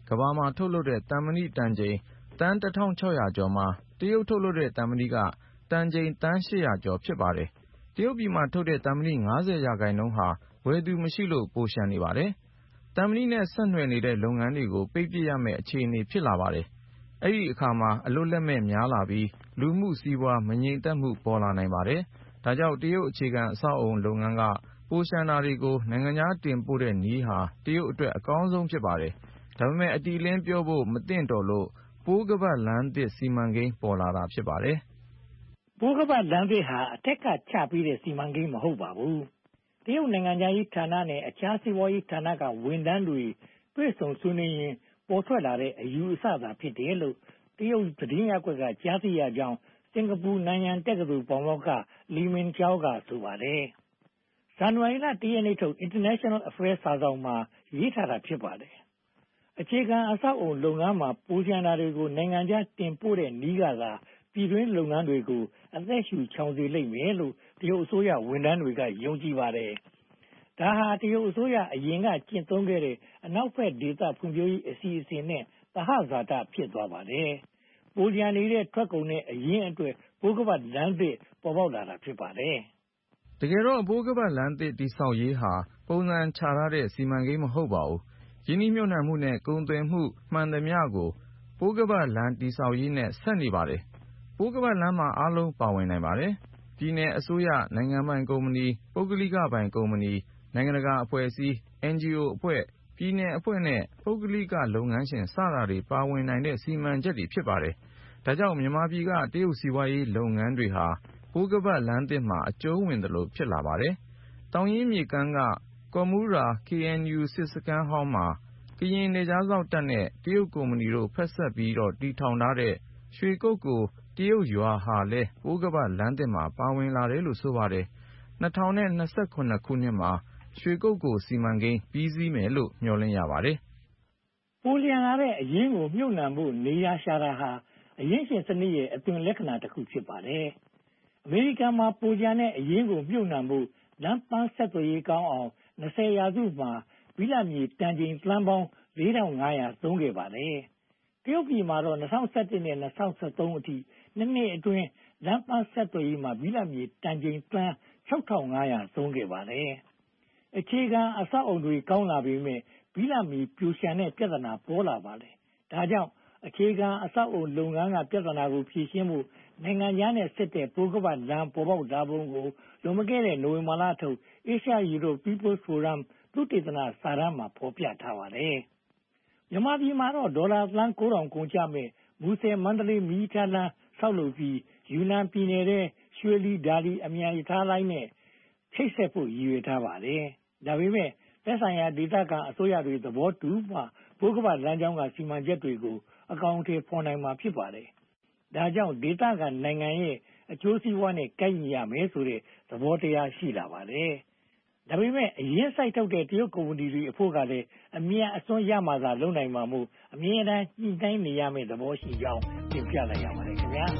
ကမ္ဘာမှာထုတ်လုပ်တဲ့သံမဏိတန်ချိန်သန်း တစ်ထောင်ခြောက်ရာ ကျော်မှာတရုတ်ထုတ်လုပ်တဲ့သံမဏိကတန်ချိန်သန်း ရှစ်ရာ ကျော်ဖြစ်ပါတယ်။ တရုတ်ပြည်မှာထုတ်တဲ့သံမဏိ ၅၀ ရာခိုင်နှုန်းဟာဝယ်သူမရှိလို့ပိုလျှံနေပါတယ်။ သံမဏိနဲ့ဆက်နွယ်နေတဲ့လုပ်ငန်းတွေကို ပိတ်ပစ်ရမယ့်အခြေအနေဖြစ်လာပါတယ်။ အဲဒီအခါမှာအလုပ်လက်မဲ့များလာပြီး လူမှုစီးပွားမငြိမ်သက်မှုပေါ်လာနိုင်ပါတယ်။ ဒါကြောင့်တရုတ်အခြေခံအဆောက်အအုံလုပ်ငန်းကပိုလျှံတာတွေကိုနိုင်ငံခြားတင်ပို့တဲ့နည်းဟာတရုတ်အတွက်အကောင်းဆုံးဖြစ်ပါတယ်။ ဒါပေမဲ့အတိအလင်းပြောဖို့မသင့်တော်လို့ပိုးခါးပတ်လမ်းသစ်စီမံကိန်းပေါ်လာတာဖြစ်ပါတယ်။ပိုးခါးပတ်လမ်းသစ်ဟာအထက်ကချပေးတဲ့စီမံကိန်းမဟုတ်ပါဘူး။တရုတ်နိုင်ငံခြားရေးဌာနနဲ့အခြားစီးပွားရေးဌာနကဝန်ထမ်းတွေတွေ့ဆုံဆွေးနွေးရင်းပေါ်ထွက်လာတဲ့အယူအဆသာဖြစ်တယ်လို့တရုတ်သတင်းရပ်ကွက်ကကြားသိရကြောင်းစင်္ကာပူနန်ယန်တက္ကသိုလ်ပါမောက္ခလီမင်ကျောင်းကဆိုပါတယ်။ဇန်နဝါရီလ တစ် ရက်နေ့ထုတ် International Affairs စာစောင်မှာရေးထားတာဖြစ်ပါတယ်။အခြေခံအဆောက်အအုံလုပ်ငန်းမှာပိုလျှံတာတွေကိုနိုင်ငံခြားတင်ပို့တဲ့နည်းကသာပြည်တွင်းလုပ်ငန်းတွေကိုအသက်ရှူချောင်စေလိမ့်မယ်လို့တရုတ်အစိုးရဝန်ထမ်းတွေကယုံကြည်ပါတယ်။ဒါဟာတရုတ်အစိုးရအရင်ကကျင့်သုံးခဲ့တဲ့အနောက်ဘက်ဒေသဖွံ့ဖြိုးရေးအစီအစဉ်နဲ့သဟဇာတဖြစ်သွားပါတယ်။ပိုလျှံနေတဲ့ထွက်ကုန်နဲ့အရင်းအတွက်ပိုးခါးပတ်လမ်းသစ်ပေါ်ပေါက်လာတာဖြစ်ပါတယ်။တကယ်တော့ပိုးခါးပတ်လမ်းသစ်တည်ဆောက်ရေးဟာပုံစံချထားတဲ့စီမံကိန်းမဟုတ်ပါဘူး။ရင်းနှီးမြှုပ်နှံမှုနဲ့ကုန်သွယ်မှုမှန်သမျှကိုပိုးခါးပတ်လမ်းတည်ဆောက်ရေးနဲ့ဆက်နေပါတယ်။ပိုးခါးပတ်လမ်းမှာအားလုံးပါဝင်နိုင်ပါတယ်။ပြည်နယ်အစိုးရနိုင်ငံပိုင်ကုမ္ပဏီပုဂ္ဂလိကပိုင်ကုမ္ပဏီနိုင်ငံတကာအဖွဲ့အစည်း အင်န်ဂျီအို အဖွဲ့ပြည်နယ်အဖွဲ့နဲ့ပုဂ္ဂလိကလုပ်ငန်းရှင်စတာတွေပါဝင်နိုင်တဲ့စီမံချက်တွေဖြစ်ပါတယ်။ဒါကြောင့်မြန်မာပြည်ကတရုတ်စီးပွားရေးလုပ်ငန်းတွေဟာပိုးခါးပတ်လမ်းသစ်မှာအကျုံးဝင်သလိုဖြစ်လာပါတယ်။တောင်ရင်းမြစ်ကမ်းကကော်မူရာ ကေအန်ယူ စစ်စခန်းဟောင်းမှာကရင်နယ်ခြားစောင့်တပ်နဲ့တရုတ်ကုမ္ပဏီတို့ဖက်စပ်ပြီးတည်ထောင်ထားတဲ့ရွှေကုက္ကိုတရုတ်ရွာဟာလည်းပိုးခါးပတ်လမ်းသစ်မှာပါဝင်လာတယ်လို့ဆိုပါတယ်။၂၀၂၇ ခုနှစ်မှာရွှေကုက္ကိုစီမံကိန်းပြီးစီးမယ်လို့မျှော်လင့်ရပါတယ်။ပိုလျှံလာတဲ့အရင်းကိုမြှုပ်နှံဖို့နေရာရှာတာဟာအရင်းရှင်စနစ်ရဲ့အသွင်လက္ခဏာတစ်ခုဖြစ်ပါတယ်။အမေရိကန်မှာပိုလျှံတဲ့အရင်းကိုမြှုပ်နှံဖို့လမ်းပန်းဆက်သွယ်ရေးကောင်းအောင်၂၀ရာစုမှာဘိလပ်မြေတန်ချိန်သန်းပေါင်းလေးထောင်ငါးရာသုံးခဲ့ပါတယ်။တရုတ်ပြည်မှာတော့၂၀၁၁နဲ့၂၀၁သုံးအထိနှစ်နှစ်အတွင်းလမ်းပန်းဆက်သွယ်ရေးမှာဘိလပ်မြေတန်ချိန်သန်းခြောက်ထောင်ငါးရာသုံးခဲ့ပါတယ်။အခြေခံအဆောက်အအုံတွေကောင်းလာပေမဲ့ဘိလပ်မြေပြိုလျှံတဲ့ပြဿနာပေါ်လာပါတယ်။ဒါကြောင့်အခြေခံအဆောက်အအုံလုပ်ငန်းကပြဿနာကိုဖြေရှင်းဖို့နိုင်ငံခြားနဲ့ဆက်တဲ့ပိုးခါးပတ်လမ်းပေါ်ပေါက်လာပုံကိုလွန်ခဲ့တဲ့နိုဝင်ဘာလထုတ် Asia Europe People's Forum သုတေသနစာတမ်းမှာဖော်ပြထားပါတယ်။မြန်မာပြည်မှာတော့ဒေါ်လာသန်းကိုးထောင်ကုန်ကျမယ့်မူဆယ်မန္တလေးမီးရထားလမ်းဆောက်လုပ်ပြီးယူနန်ပြည်နယ်ထဲရွှေလီဒါလီအမြန်ရထားလိုင်းနဲ့ချိတ်ဆက်ဖို့ရည်ရွယ်ထားပါတယ်။ဒါပေမဲ့သက်ဆိုင်ရာဒေသခံအစိုးရတွေသဘောတူမှပိုးခါးပတ်လမ်းကြောင်းကစီမံချက်တွေကိုအကောင်အထည်ဖော်နိုင်မှာဖြစ်ပါတယ်။ဒါကြောင့်ဒေသခံနိုင်ငံရဲ့အကျိုးစီးပွားနဲ့ကိုက်ညီရမယ်ဆိုတဲ့သဘောတရားရှိလာပါတယ်။ဒါပေမဲ့အရင်စိုက်ထုတ်တဲ့တရုတ်ကုမ္ပဏီတွေအဖို့ကလည်းအမြတ်အစွန်းရမှသာလုပ်နိုင်မှာမို့အမြဲတမ်းညှိနှိုင်းနေရမယ့်သဘောရှိကြောင်းတင်ပြလိုက်ရပါတယ်ခင်ဗျာ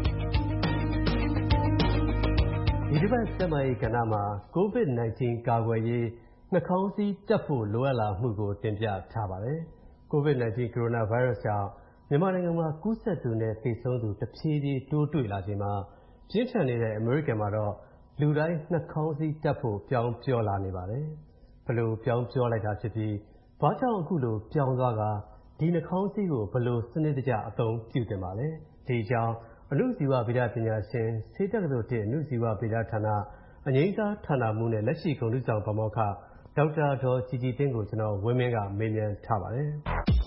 ။ဒီတစ်ပတ်ကျန်းမာရေးကဏ္ဍမှာ ကိုဗစ် ၁၉ ကာကွယ်ရေးနှာခေါင်းစည်းတပ်ဖို့လိုအပ်လာမှုကိုတင်ပြထားပါတယ်။ ကိုဗစ် ၁၉ ကိုရိုနာဗိုင်းရပ်စ်ကြောင့်မြန်မာနိုင်ငံမှာကူးစက်သူနဲ့သေဆုံးသူတဖြည်းဖြည်းတိုးတွေ့လာချိန်မှာပြင်းထန်နေတဲ့အမေရိကန်မှာတော့လူတိုင်းနှာခေါင်းစည်းတပ်ဖို့ပြောင်းပြောလာနေပါတယ်။ဘယ်လိုပြောင်းပြောလိုက်တာဖြစ်ပြီးဘာကြောင့်အခုလိုပြောင်းသွားကဒီနှာခေါင်းစည်းကိုဘယ်လိုစနစ်တကျအသုံးပြုသင့်ပါလဲ။ဒီအကြောင်းအနုဇီဝဗေဒပညာရှင်ဆေးတက္ကသိုလ်တစ်အနုဇီဝဗေဒဌာနအငြိမ်းစားဌာနမှူးနဲ့လက်ရှိဂုဏ်ထူးဆောင်ပါမောက္ခဒေါက်တာဒေါ်ကြည်ကြည်သိန်းကိုကျွန်တော်ဝင်းမင်းကမေးမြန်းထားပါတယ်။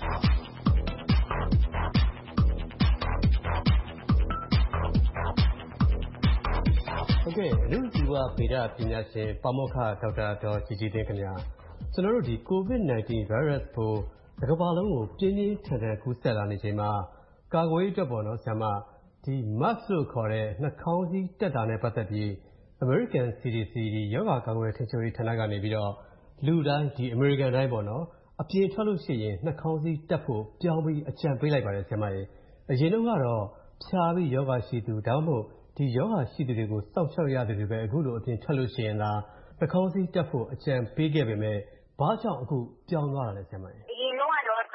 ဟုတ်ကဲ့အနုဇီဝဗေဒပညာရှင်ပါမောက္ခဒေါက်တာဒေါ်ကြည်ကြည်သိန်းခင်ဗျာကျွန်တော်တို့ဒီကိုဗစ် ၁၉ virus ကိုတစ်ကမ္ဘာလုံးကိုပြင်းပြင်းထန်ထန်ကူးစက်လာနေချိန်မှာကာကွယ်ရေးအတွက်ပေါ့နော်ဆရာမဒီ mask လို့ခေါ်တဲ့နှာခေါင်းစည်းတပ်တာနဲ့ပတ်သက်ပြီး American စီ ဒီ စီ ဒီရောဂါကာကွယ်ထိန်းချုပ်ရေးဌာနကနေပြီးတော့လူတိုင်းဒီ American တိုင်းပေါ့နော်အပြင်ထွက်လို့ရှိရင်နှာခေါင်းစည်းတပ်ဖို့ပြောင်းပြီးအကြံပေးလိုက်ပါတယ်ဆရာမရေအရင်တုန်းကတော့ဖြာပြီးယောဂရှိသူဒါမှမဟုတ်ဒီယောဂရှိသူတွေကိုစောင့်ရှောက်ရသူတွေပဲအခုလိုအပြင်ထွက်လို့ရှိရင်လားနှာခေါင်းစည်းတပ်ဖို့အကြံပေးခဲ့ပေမဲ့ဘာကြောင့်အခုပြောင်းသွားတာလဲဆရာမရေအရင်တုန်းကတော့ W H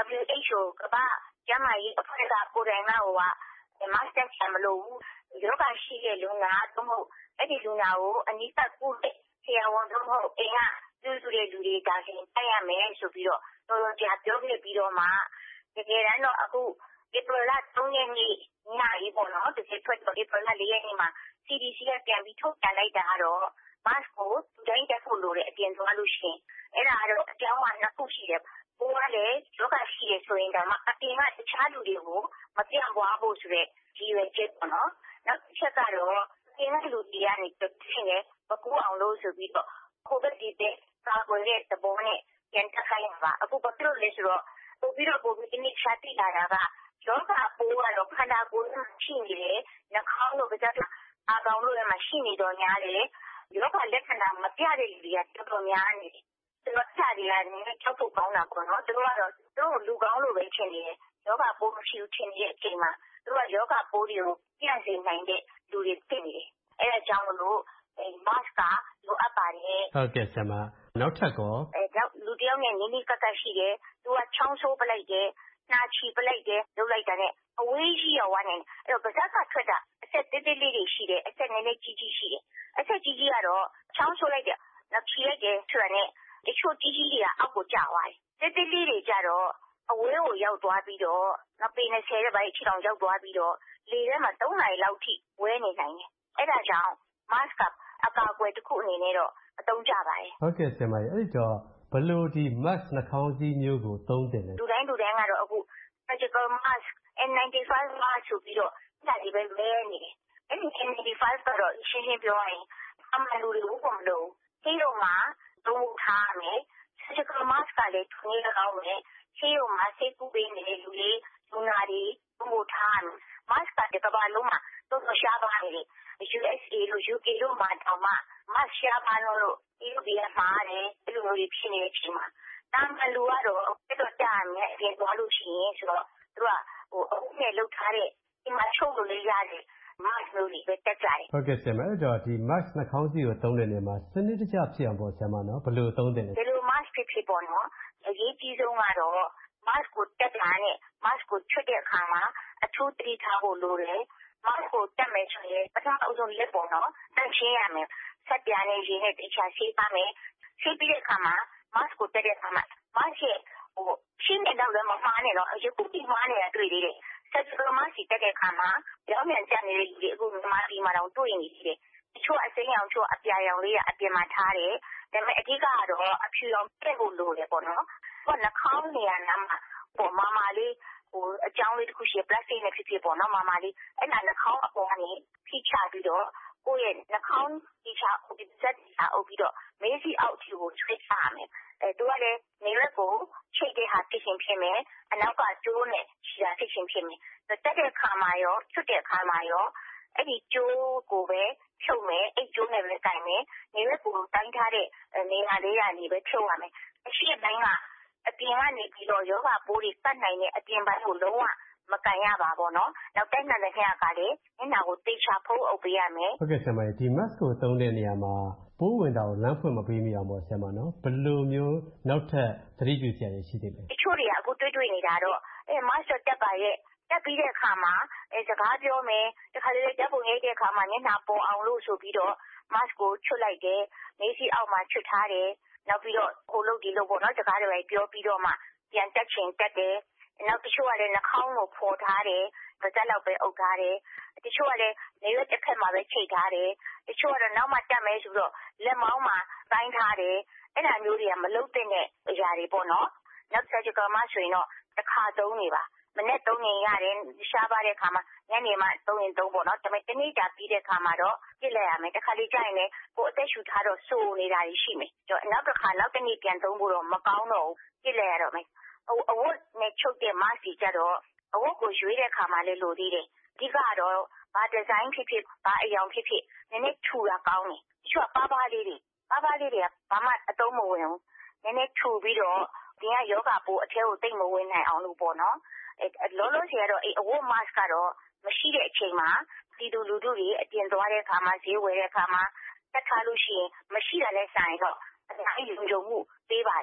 W H O ကမ္ဘာ့ကျန်းမာရေးအဖွဲ့ကကိုယ်တိုင်ကဟိုက mask တပ်ချင်မလို့ဘူးယောဂရှိတဲ့လူနာသို့မဟုတ်အဲ့ဒီလူနာကိုအနိစ္စကုတဲ့ဆရာဝန်တို့မဟုတ်အိမ်ကပြုစုတဲ့လူတွေဒါဆိုရင်တိုက်ရမယ်ဆိုပြီးတော့တော်တော်ကြာပြောခဲ့ပြီးတော့မှတကယ်တမ်းတော့အခု April လသုံးရက်နေ့ညရေးပေါ့နော်တကယ်ထွက်တော့ April လလေးရက်နေ့မှာ C D C ကပြန်ပြီးထုတ်ပြန်လိုက်တာကတော့ mask ကိုတိုင်းတက်ဖို့လိုတဲ့အပြင်သွားလို့ရှိရင်အဲ့ဒါကတော့အကြောင်းကနှစ်ခုရှိတယ်ကိုယ်ကလည်းယောဂရှိရဆိုရင်ဒါမှအပြင်ကတခြားလူတွေကိုမပြန့်ပွားဖို့ဆိုတဲ့ဒီရွယ်ချက်ပေါ့နော်နောက်တစ်ချက်ကတော့အပြင်ကလူတွေကနေတစ်ချက်နဲ့မကူအောင်လို့ဆိုပြီးတော့ကိုဗစ်ဒီတဲ့ကာကွယ်တဲ့သဘောနဲ့ပြန်တက်ခိုင်းပါအခုဘာဖြစ်လို့လဲဆိုတော့ပို့ပြီးတော့ကိုဗစ်ဒီနေ့ရှာတိလာတာကယောဂပိုးကတော့ခန္ဓာကိုယ်မှာရှိနေတယ်နှာခေါင်းတို့ကြတဲ့အာကောင်တို့လည်းမရှိနေတော့ညာလေယောဂလက္ခဏာမပြတဲ့လူတွေကတော်တော်များနေတယ်သူတို့ချာတွေကလည်းကြောက်ဖို့ကောင်းတာပေါ့နော်သူတို့ကတော့သူတို့လူကောင်းလို့ပဲထင်နေတယ်ယောဂပိုးမရှိဘူးထင်နေတဲ့အချိန်မှာသူတို့ကယောဂပိုးတွေကိုပြန့်စေနိုင်တဲ့လူတွေဖြစ်နေတယ်အဲဒါကြောင့်မလို့အဲ mask ကလိုအပ်ပါတယ်ဟုတ်ကဲ့ဆရာမနောက်ထပ်ကောအဲကြောင့်လူတယောက်နဲ့နင်းနေကကရှိတယ်သူကချောင်းဆိုးပလိုက်တယ်နာချီပလိုက်တယ်လုပ်လိုက်တာနဲ့အဝေးကြီးရောဝါနေအဲ့တော့ပါးစပ်ကထွက်တာအဆက်သေးသေးလေးတွေရှိတယ်အဆက်နည်းနည်းကြီးကြီးရှိတယ်အဆက်ကြီးကြီးကတော့ချောင်းဆိုးလိုက်တယ်နောက်ချီလိုက်တယ်ဆိုတာနဲ့တချို့ကြီးကြီးတွေကအောက်ကိုကျသွားတယ်သေးသေးလေးတွေကျတော့အဝေးကိုရောက်သွားပြီးတော့နောက်ပေနဲ့ဆယ်ရက်ပိုင်းခြေထောင်ရောက်သွားပြီးတော့လေထဲမှာသုံးနာရီလောက်ထိဝဲနေနိုင်တယ်အဲ့ဒါကြောင့် mask အကာအကွယ်တစ်ခုအနေနဲ့တော့အသုံးကျပါတယ်ဟုတ်ကဲ့ဆရာမကြီးအဲ့ဒီတော့ဘယ်လိုဒီ mask နှာခေါင်းစည်းမျိုးကိုသုံးတယ်လဲလူတိုင်းလူတိုင်းကတော့အခု surgical mask N ninety-five mask ဆိုပြီးတော့ဒါဒီပဲလဲနေတယ်အဲ့ဒီ N ninety-five ကတော့ရှင်းရှင်းပြောရင်အမှန်လူတွေဘူးမလို့ဆေးရုံမှာသုံးထားမယ် surgical mask ကလည်းထွေးကောင်းတယ်ဆေးရုံမှာဆေးကူပေးနေတဲ့လူတွေလူနာတွေသုံးထားမယ် mask ကတကဘာလုံးမှာတော့ရှားပါနေတယ် U S A လို့ U K လို့မှာတောင်မှ mask ရှားပါလို့ဒီလိုပြမှာတယ်ဒီလိုမျိုးဖြစ်နေတဲ့အချိန်မှာတာမန်လူကတော့အဲ့တော့ကြာမယ်အပြင်သွားလို့ရှိရင်ဆိုတော့သူကဟိုအခုနဲ့လှုပ်ထားတဲ့ဒီမှာချုပ်လို့လေးရတယ် mask လို့ပဲတက်ကြတယ်ဟုတ်ကဲ့ဆရာမအဲ့တော့ဒီ mask နှာခေါင်းစည်းကိုသုံးတဲ့နေရာမှာစနစ်တကျဖြစ်အောင်ပေါ့ဆရာမနော်ဘယ်လိုသုံးတယ်လဲဘယ်လို mask ဖြစ်ဖြစ်ပေါ့နော်အရေးကြီးဆုံးကတော့ mask ကိုတက်တာနဲ့ mask ကိုချွတ်တဲ့အခါမှာအထူးသတိထားဖို့လိုတယ် mask ကိုတက်မယ်ဆိုရင်ပထမအဆုံးလက်ပေါ့နော်တန့်ရှင်းရမယ်ဆက်ပြားနဲ့ရေနဲ့တခြားဆေးပါမယ်ဆေးပြီးတဲ့အခါမှာ mask ကိုတက်တဲ့အခါမှာ mask ရဲ့ဟိုရှင်းတဲ့တော့လည်းမမှားနဲ့တော့အခုဒီမှားနေတာတွေ့သေးတယ် surgical mask တက်တဲ့အခါမှာကြောင်းမြန်ကြနေတဲ့လူတွေအခုမြန်မာပြည်မှာတော့တွေ့နေသေးတယ်တချို့အစိမ်းရောင်ချို့အပြာရောင်လေးကအပြင်မှာထားတယ်ဒါပေမဲ့အဓိကကတော့အဖြူရောင်တက်ဖို့လိုတယ်ပေါ့နော်ဟိုနှာခေါင်းနေရာနားမှာပေါ်မာမာလေးဟိုအကြောင်းလေးတစ်ခုရှိ plastic နဲ့ဖြစ်ဖြစ်ပေါ့နော်မာမာလေးအဲ့ဒါနှာခေါင်းအပေါ်ကနေဖိချပြီးတော့ကိုယ့်ရဲ့နှာခေါင်းဒီချာအုပ်ပြီးစက်ချာအုပ်ပြီးတော့မေးစီအောက်ထီကိုဆွဲချရမယ်အဲသူကလည်းနေရက်ကိုချိတ်တဲ့ဟာဖြစ်ရှင်ဖြစ်မယ်အနောက်ကကျိုးနဲ့ခြေရာဖြစ်ရှင်ဖြစ်မယ်တက်တဲ့အခါမှာရောချွတ်တဲ့အခါမှာရောအဲ့ဒီကျိုးကိုပဲဖြုတ်မယ်အဲ့ကျိုးနဲ့ပဲတိုင်မယ်နေရက်ကိုတိုင်းထားတဲ့နေရာလေးရာနေပဲဖြုတ်ရမယ်အရှိပိုင်းကအပြင်ကနေပြီးတော့ယောဂပိုးတွေတတ်နိုင်တဲ့အပြင်ပိုင်းကိုလုံးဝမကန်ရပါဘောနော်နောက်တိုက်နှံတဲ့ခရကလည်းမျက်နှာကိုတေချာဖုံးအုပ်ပေးရမယ်ဟုတ်ကဲ့ဆရာမကြီးဒီ mask ကိုသုံးတဲ့နေရာမှာပိုးဝင်တာကိုလမ်းဖွင့်မပေးမိအောင်ပေါ့ဆရာမနော်ဘယ်လိုမျိုးနောက်ထပ်သတိပြုစရာတွေရှိသေးလဲတချို့တွေကအခုတွေ့တွေ့နေတာတော့အဲ mask တက်ပါရဲ့တက်ပြီးတဲ့အခါမှာအဲစကားပြောမယ်တခါလေတက်ပုံရိပ်တဲ့အခါမှာမျက်နှာပေါ်အောင်လို့ဆိုပြီးတော့ mask ကိုချွတ်လိုက်တယ်မေးစီအောက်မှာချွတ်ထားတယ်နောက်ပြီးတော့ဟိုလုတ်ဒီလုတ်ပေါ့နော်စကားတွေပြောပြီးတော့မှပြန်တက်ချင်တက်တယ်နောက်တချို့ကလည်းနှာခေါင်းကိုဖော်ထားတယ်ပါးစပ်လောက်ပဲအုပ်ထားတယ်တချို့ကလည်းနေရွက်တစ်ခက်မှာပဲချိတ်ထားတယ်တချို့ကတော့နောက်မှတက်မယ်ဆိုတော့လက်မောင်းမှာတိုင်းထားတယ်အဲ့ဒါမျိုးတွေကမလုတ်တဲ့အရာတွေပေါ့နော်နောက် surgical mask ဆိုရင်တော့တစ်ခါသုံးနေပါမနေ့သုံးရင်ရတယ်ရှားပါတဲ့အခါမှာညနေမှသုံးရင်သုံးပေါ့နော်ဒါပေမဲ့တနေ့ကြာပြီးတဲ့အခါမှာတော့ပြစ်လိုက်ရမယ်တစ်ခါလေးကြာရင်လည်းကိုယ်အသက်ရှူထားတော့စိုးနေတာရှိမယ်နောက်တစ်ခါနောက်တစ်နေ့ပြန်သုံးဖို့တော့မကောင်းတော့ဘူးပြစ်လိုက်ရတော့မယ်အဝတ်နဲ့ချုပ်တဲ့ mask ကြီးကြတော့အဝတ်ကိုရွေးတဲ့အခါမှာလည်းလိုသေးတယ်အဓိကတော့ဘာဒီဇိုင်းဖြစ်ဖြစ်ဘာအယောင်ဖြစ်ဖြစ်နည်းနည်းထူတာကောင်းတယ်တချို့ကပါးပါးလေးတွေပါးပါးလေးတွေကဘာမှအသုံးမဝင်ဘူးနည်းနည်းထူပြီးတော့ဒီကယောဂပိုးအထဲကိုတိတ်မဝင်နိုင်အောင်လို့ပေါ့နော်အဲလောလောဆယ်ကတော့အဲအဝတ် mask ကတော့မရှိတဲ့အချိန်မှာဒီလူလူတွေအပြင်သွားတဲ့အခါမှာဈေးဝယ်တဲ့အခါမှာတက်ထားလို့ရှိရင်မရှိတာနဲ့ဆိုင်တော့အများကြီးလုံခြုံမှုပေးပါတယ်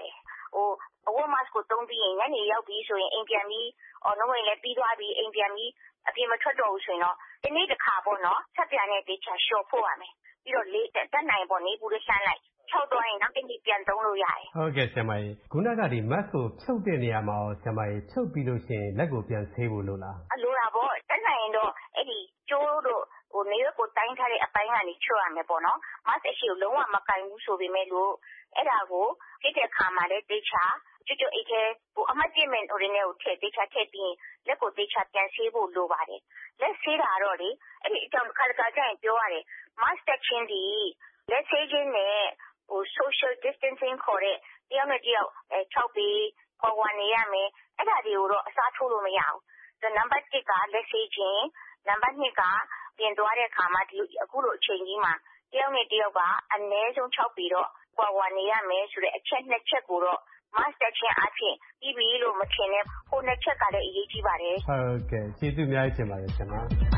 ဟိုအဝတ် mask ကိုသုံးပြီးရင်ညနေရောက်ပြီးဆိုရင်အိမ်ပြန်ပြီးအော်နှုတ်လည်းပြီးသွားပြီးအိမ်ပြန်ပြီးအပြင်မထွက်တော့ဘူးဆိုရင်တော့ဒီနေ့တစ်ခါပေါ့နော်ဆက်ပြန်တဲ့ဒေချာလျှော်ဖို့ရမယ်ပြီးတော့လေးတက်နိုင်ပေါ့နေဘူးလေးလှမ်းလိုက်ဖြုတ်သွားရင်နောက်တစ်နေ့ပြန်သုံးလို့ရတယ်ဟုတ်ကဲ့ဆရာမကြီးခုနကဒီ mask ကိုဖြုတ်တဲ့နေရာမှာရောဆရာမကြီးဖြုတ်ပြီးလို့ရှိရင်လက်ကိုပြန်ဆေးဖို့လို့လားအလိုတာပေါ့တက်နိုင်ရင်တော့အဲ့ဒီကျိုးတို့ဟိုနေရွက်ကိုတိုင်းထားတဲ့အပိုင်းကနေချွတ်ရမယ်ပေါ့နော် mask အရှိကိုလုံးဝမကင်ဘူးဆိုပေမဲ့လို့အဲ့ဒါကိုဖြစ်တဲ့ခါမှာလည်းဒေချာကျွတ်ကျွတ်အိတ်ထဲဟိုအမတ်ကျင်းမင် original ကိုထည့်ဒေချာထည့်ပြီးလက်ကိုဒေချာပြန်ဆေးဖို့လိုပါတယ်လက်ဆေးတာတော့လေအဲ့ဒီအကြောင်းခါခါကျရင်ပြောရတယ် mask တက်ချင်းဒီလက်ဆေးခြင်းနဲ့ဟို social distancing ခေါ်တဲ့တယောက်နဲ့တယောက်အဲ၆ပေခေါ်ဝါနေရမယ်အဲ့ဒါတွေကိုတော့အစားထိုးလို့မရဘူးဆိုနံပါတ်တစ်ကလက်ဆေးခြင်းနံပါတ်နှစ်ကပြင်သွားတဲ့အခါမှာဒီအခုလိုအချိန်ကြီးမှာတယောက်နဲ့တယောက်ကအနည်းဆုံး၆ပေတော့ကွာဝါနေရမယ်ဆိုတဲ့အချက်နှစ်ချက်ကိုတော့ mask တက်ခြင်းအပြင်ပြီးပြီလို့မထင်နဲ့ဟိုနှစ်ချက်ကလည်းအရေးကြီးပါတယ်ဟုတ်ကဲ့ကျေးဇူးအများကြီးတင်ပါတယ်ဆရာမ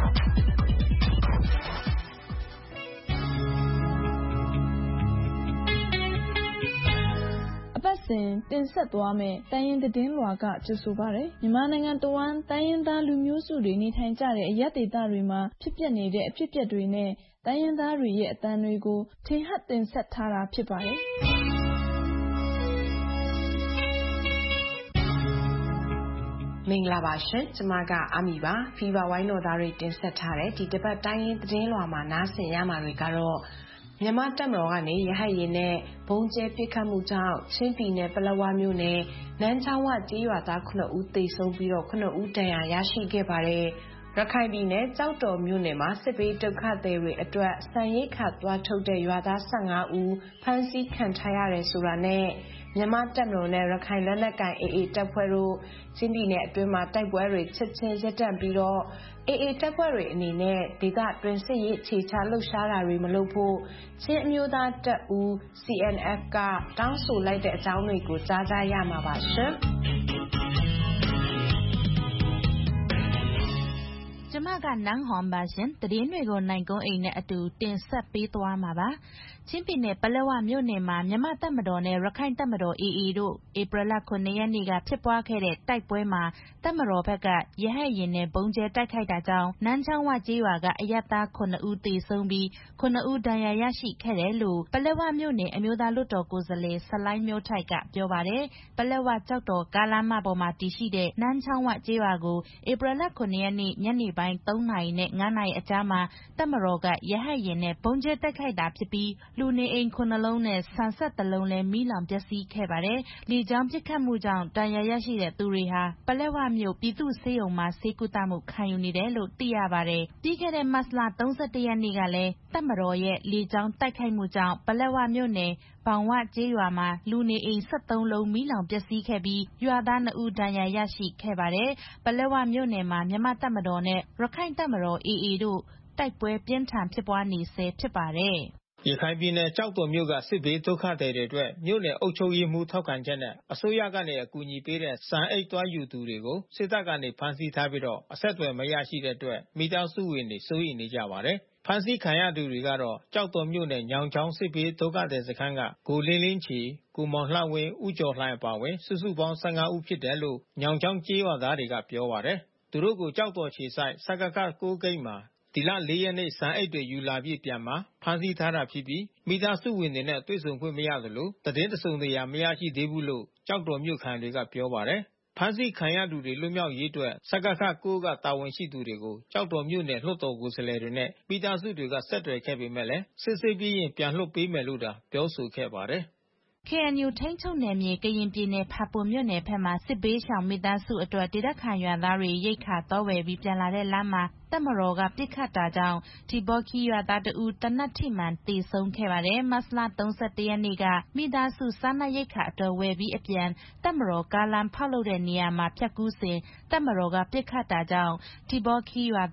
အပတ်စဉ်တင်ဆက်သွားမယ့်တိုင်းရင်းသတင်းလွှာကကြိုဆိုပါရယ်မြန်မာနိုင်ငံတဝန်းတိုင်းရင်းသားလူမျိုးစုတွေနေထိုင်ကြတဲ့အရပ်ဒေသတွေမှာဖြစ်ပျက်နေတဲ့အဖြစ်အပျက်တွေနဲ့တိုင်းရင်းသားတွေရဲ့အသံတွေကိုထင်ဟပ်တင်ဆက်ထားတာဖြစ်ပါတယ်မင်္ဂလာပါရှင်ကျမကအာမီပါဖီဗာဝိုင်းတော်သားတွေတင်ဆက်ထားတဲ့ဒီတစ်ပတ်တိုင်းရင်းသတင်းလွှာမှာနားဆင်ရမှာတွေကတော့မြန်မာတပ်မတော်ကနေရဟတ်ယာဉ်နဲ့ဘုံကျဲပစ်ခတ်မှုကြောင့်ချင်းပြည်နယ်ပလက်ဝမြို့နယ်နန်းချောင်းဝကျေးရွာသားခုနှစ်ဦးသေဆုံးပြီးတော့ခုနှစ်ဦးဒဏ်ရာရရှိခဲ့ပါတယ်ရခိုင်ပြည်နယ်ကြောက်တော်မြို့နယ်မှာစစ်ဘေးဒုက္ခသည်တွေအတွက်စံရိတ်ခါသွားထုတ်တဲ့ရွာသား၁၅ဦးဖမ်းဆီးခံထားရတယ်ဆိုတာနဲ့မြန်မာတပ်မတော်နဲ့ရခိုင်လက်နက်ကိုင် အေးအေး တပ်ဖွဲ့တို့ချင်းပြည်နယ်အတွင်းမှာတိုက်ပွဲတွေချက်ချင်းရပ်တန့်ပြီးတော့ အေးအေး တပ်ဖွဲ့တွေအနေနဲ့ဒေသတွင်းစစ်ရေးအခြေချလှုပ်ရှားတာတွေမလုပ်ဖို့ချင်းအမျိုးသားတပ်ဦး စီ အန် အက်ဖ် ကတောင်းဆိုလိုက်တဲ့အကြောင်းတွေကိုကြားကြရမှာပါရှင်ကျမကနန်းဟွန်ပါရှင်သတင်းတွေကိုနိုင်ကုန်းအိမ်နဲ့အတူတင်ဆက်ပေးသွားမှာပါချင်းပြည်နယ်ပလက်ဝမြို့နယ်မှာမြန်မာတပ်မတော်နဲ့ရခိုင်တပ်မတော် အေးအေး တို့ဧပြီလခုနှစ်ရက်နေ့ကဖြစ်ပွားခဲ့တဲ့တိုက်ပွဲမှာတပ်မတော်ဘက်ကရဟတ်ယာဉ်နဲ့ဘုံကျဲတိုက်ခိုက်တာကြောင့်နန်းချောင်းဝကျေးရွာကအရပ်သားခုနှစ်ဦးသေဆုံးပြီးခုနှစ်ဦးဒဏ်ရာရရှိခဲ့တယ်လို့ပလက်ဝမြို့နယ်အမျိုးသားလွှတ်တော်ကိုယ်စားလှယ်ဆလိုင်းမျိုးထိုက်ကပြောပါတယ်ပလက်ဝကြောက်တော်ကားလမ်းမပေါ်မှာတည်ရှိတဲ့နန်းချောင်းဝကျေးရွာကိုဧပြီလခုနှစ်ရက်နေ့ညနေပိုင်းသုံးနာရီနဲ့ငါးနာရီအကြားမှာတပ်မတော်ကရဟတ်ယာဉ်နဲ့ဘုံကျဲတိုက်ခိုက်တာဖြစ်ပြီးလူနေအိမ်ခုနှစ်လုံးနဲ့ဆန်ဆက်တစ်လုံးလည်းမီးလောင်ပျက်စီးခဲ့ပါတယ်။လေကြောင်းပစ်ခတ်မှုကြောင့်ဒဏ်ရာရရှိတဲ့သူတွေဟာပလက်ဝမြို့ပြည်သူ့ဆေးရုံမှာဆေးကုသမှုခံယူနေတယ်လို့သိရပါတယ်။ပြီးခဲ့တဲ့မတ်လ၃၁ရက်နေ့ကလည်းတပ်မတော်ရဲ့လေကြောင်းတိုက်ခိုက်မှုကြောင့်ပလက်ဝမြို့နယ်ဘောင်ဝကျေးရွာမှာလူနေအိမ်၁၃လုံးမီးလောင်ပျက်စီးခဲ့ပြီးရွာသားနှစ်ဦးဒဏ်ရာရရှိခဲ့ပါတယ်။ပလက်ဝမြို့နယ်မှာမြန်မာတပ်မတော်နဲ့ရခိုင်တပ်မတော် အေးအေး တို့တိုက်ပွဲပြင်းထန်ဖြစ်ပွားနေဆဲဖြစ်ပါတယ်။ရခိုင်ပြည်နယ်ကြောက်တော်မြို့ကစစ်ဘေးဒုက္ခသည်တွေအတွက်မြို့နယ်အုပ်ချုပ်ရေးမှူးထောက်ခံချက်နဲ့အစိုးရကနေအကူအညီပေးတဲ့စံအိတ်သွားယူသူတွေကိုစစ်တပ်ကနေဖမ်းဆီးထားပြီးတော့အဆက်အသွယ်မရရှိတဲ့အတွက်မိသားစုဝင်တွေစိုးရိမ်နေကြပါတယ်။ဖမ်းဆီးခံရသူတွေကတော့ကြောက်တော်မြို့နယ်ညောင်ချောင်းစစ်ဘေးဒုက္ခသည်စခန်းကကိုလင်းလင်းချီကိုမောင်လှဝင်းဦးကျော်လှိုင်အပါဝင်စုစုပေါင်း၁၅ဦးဖြစ်တယ်လို့ညောင်ချောင်းကျေးရွာသားတွေကပြောပါတယ်။သူတို့ကိုကြောက်တော်ခြေဆိုင်စကခကိုဂိတ်မှာဒီလ၄ရက်နေ့စံအိတ်တွေယူလာပြီးပြန်မှာဖမ်းဆီးထားတာဖြစ်ပြီးမိသားစုဝင်တွေနဲ့တွေ့ဆုံခွင့်မရသလိုသတင်းတစုံတရာမရရှိသေးဘူးလို့ကြောက်တော်မြို့ခံတွေကပြောပါတယ်။ဖမ်းဆီးခံရသူတွေလွတ်မြောက်ရေးအတွက်စကခကိုကတာဝန်ရှိသူတွေကိုကြောက်တော်မြို့နယ်လွှတ်တော်ကိုယ်စားလှယ်တွေနဲ့မိသားစုတွေကဆက်သွယ်ခဲ့ပေမဲ့လည်းစစ်ဆေးပြီးရင်ပြန်လွှတ်ပေးမယ်လို့သာပြောဆိုခဲ့ပါတယ်။ကေအန်ယူ ထိန်းချုပ်နယ်မြေကရင်ပြည်နယ်ဖာပွန်မြို့နယ်ဘက်မှာစစ်ဘေးရှောင်မိသားစုအတွက်ဒေသခံရွာသားတွေရိက္ခာသွားဝယ်ပြီးပြန်လာတဲ့လမ်းမှာတပ်မတော်ကပစ်ခတ်တာကြောင့်ထီဘော်ခီရွာသားတဦးသေနတ်ထိမှန်သေဆုံးခဲ့ပါတယ်။မတ်လ၃၁ရက်နေ့ကမိသားစုစားနပ်ရိက္ခာအတွက်ဝယ်ပြီးအပြန်တပ်မတော်ကားလမ်းဖောက်လုပ်တဲ့နေရာမှာဖြတ်ကူးစဉ်တပ်မတော်ကပစ်ခတ်တာကြောင့်ထီဘော်ခီရွာသား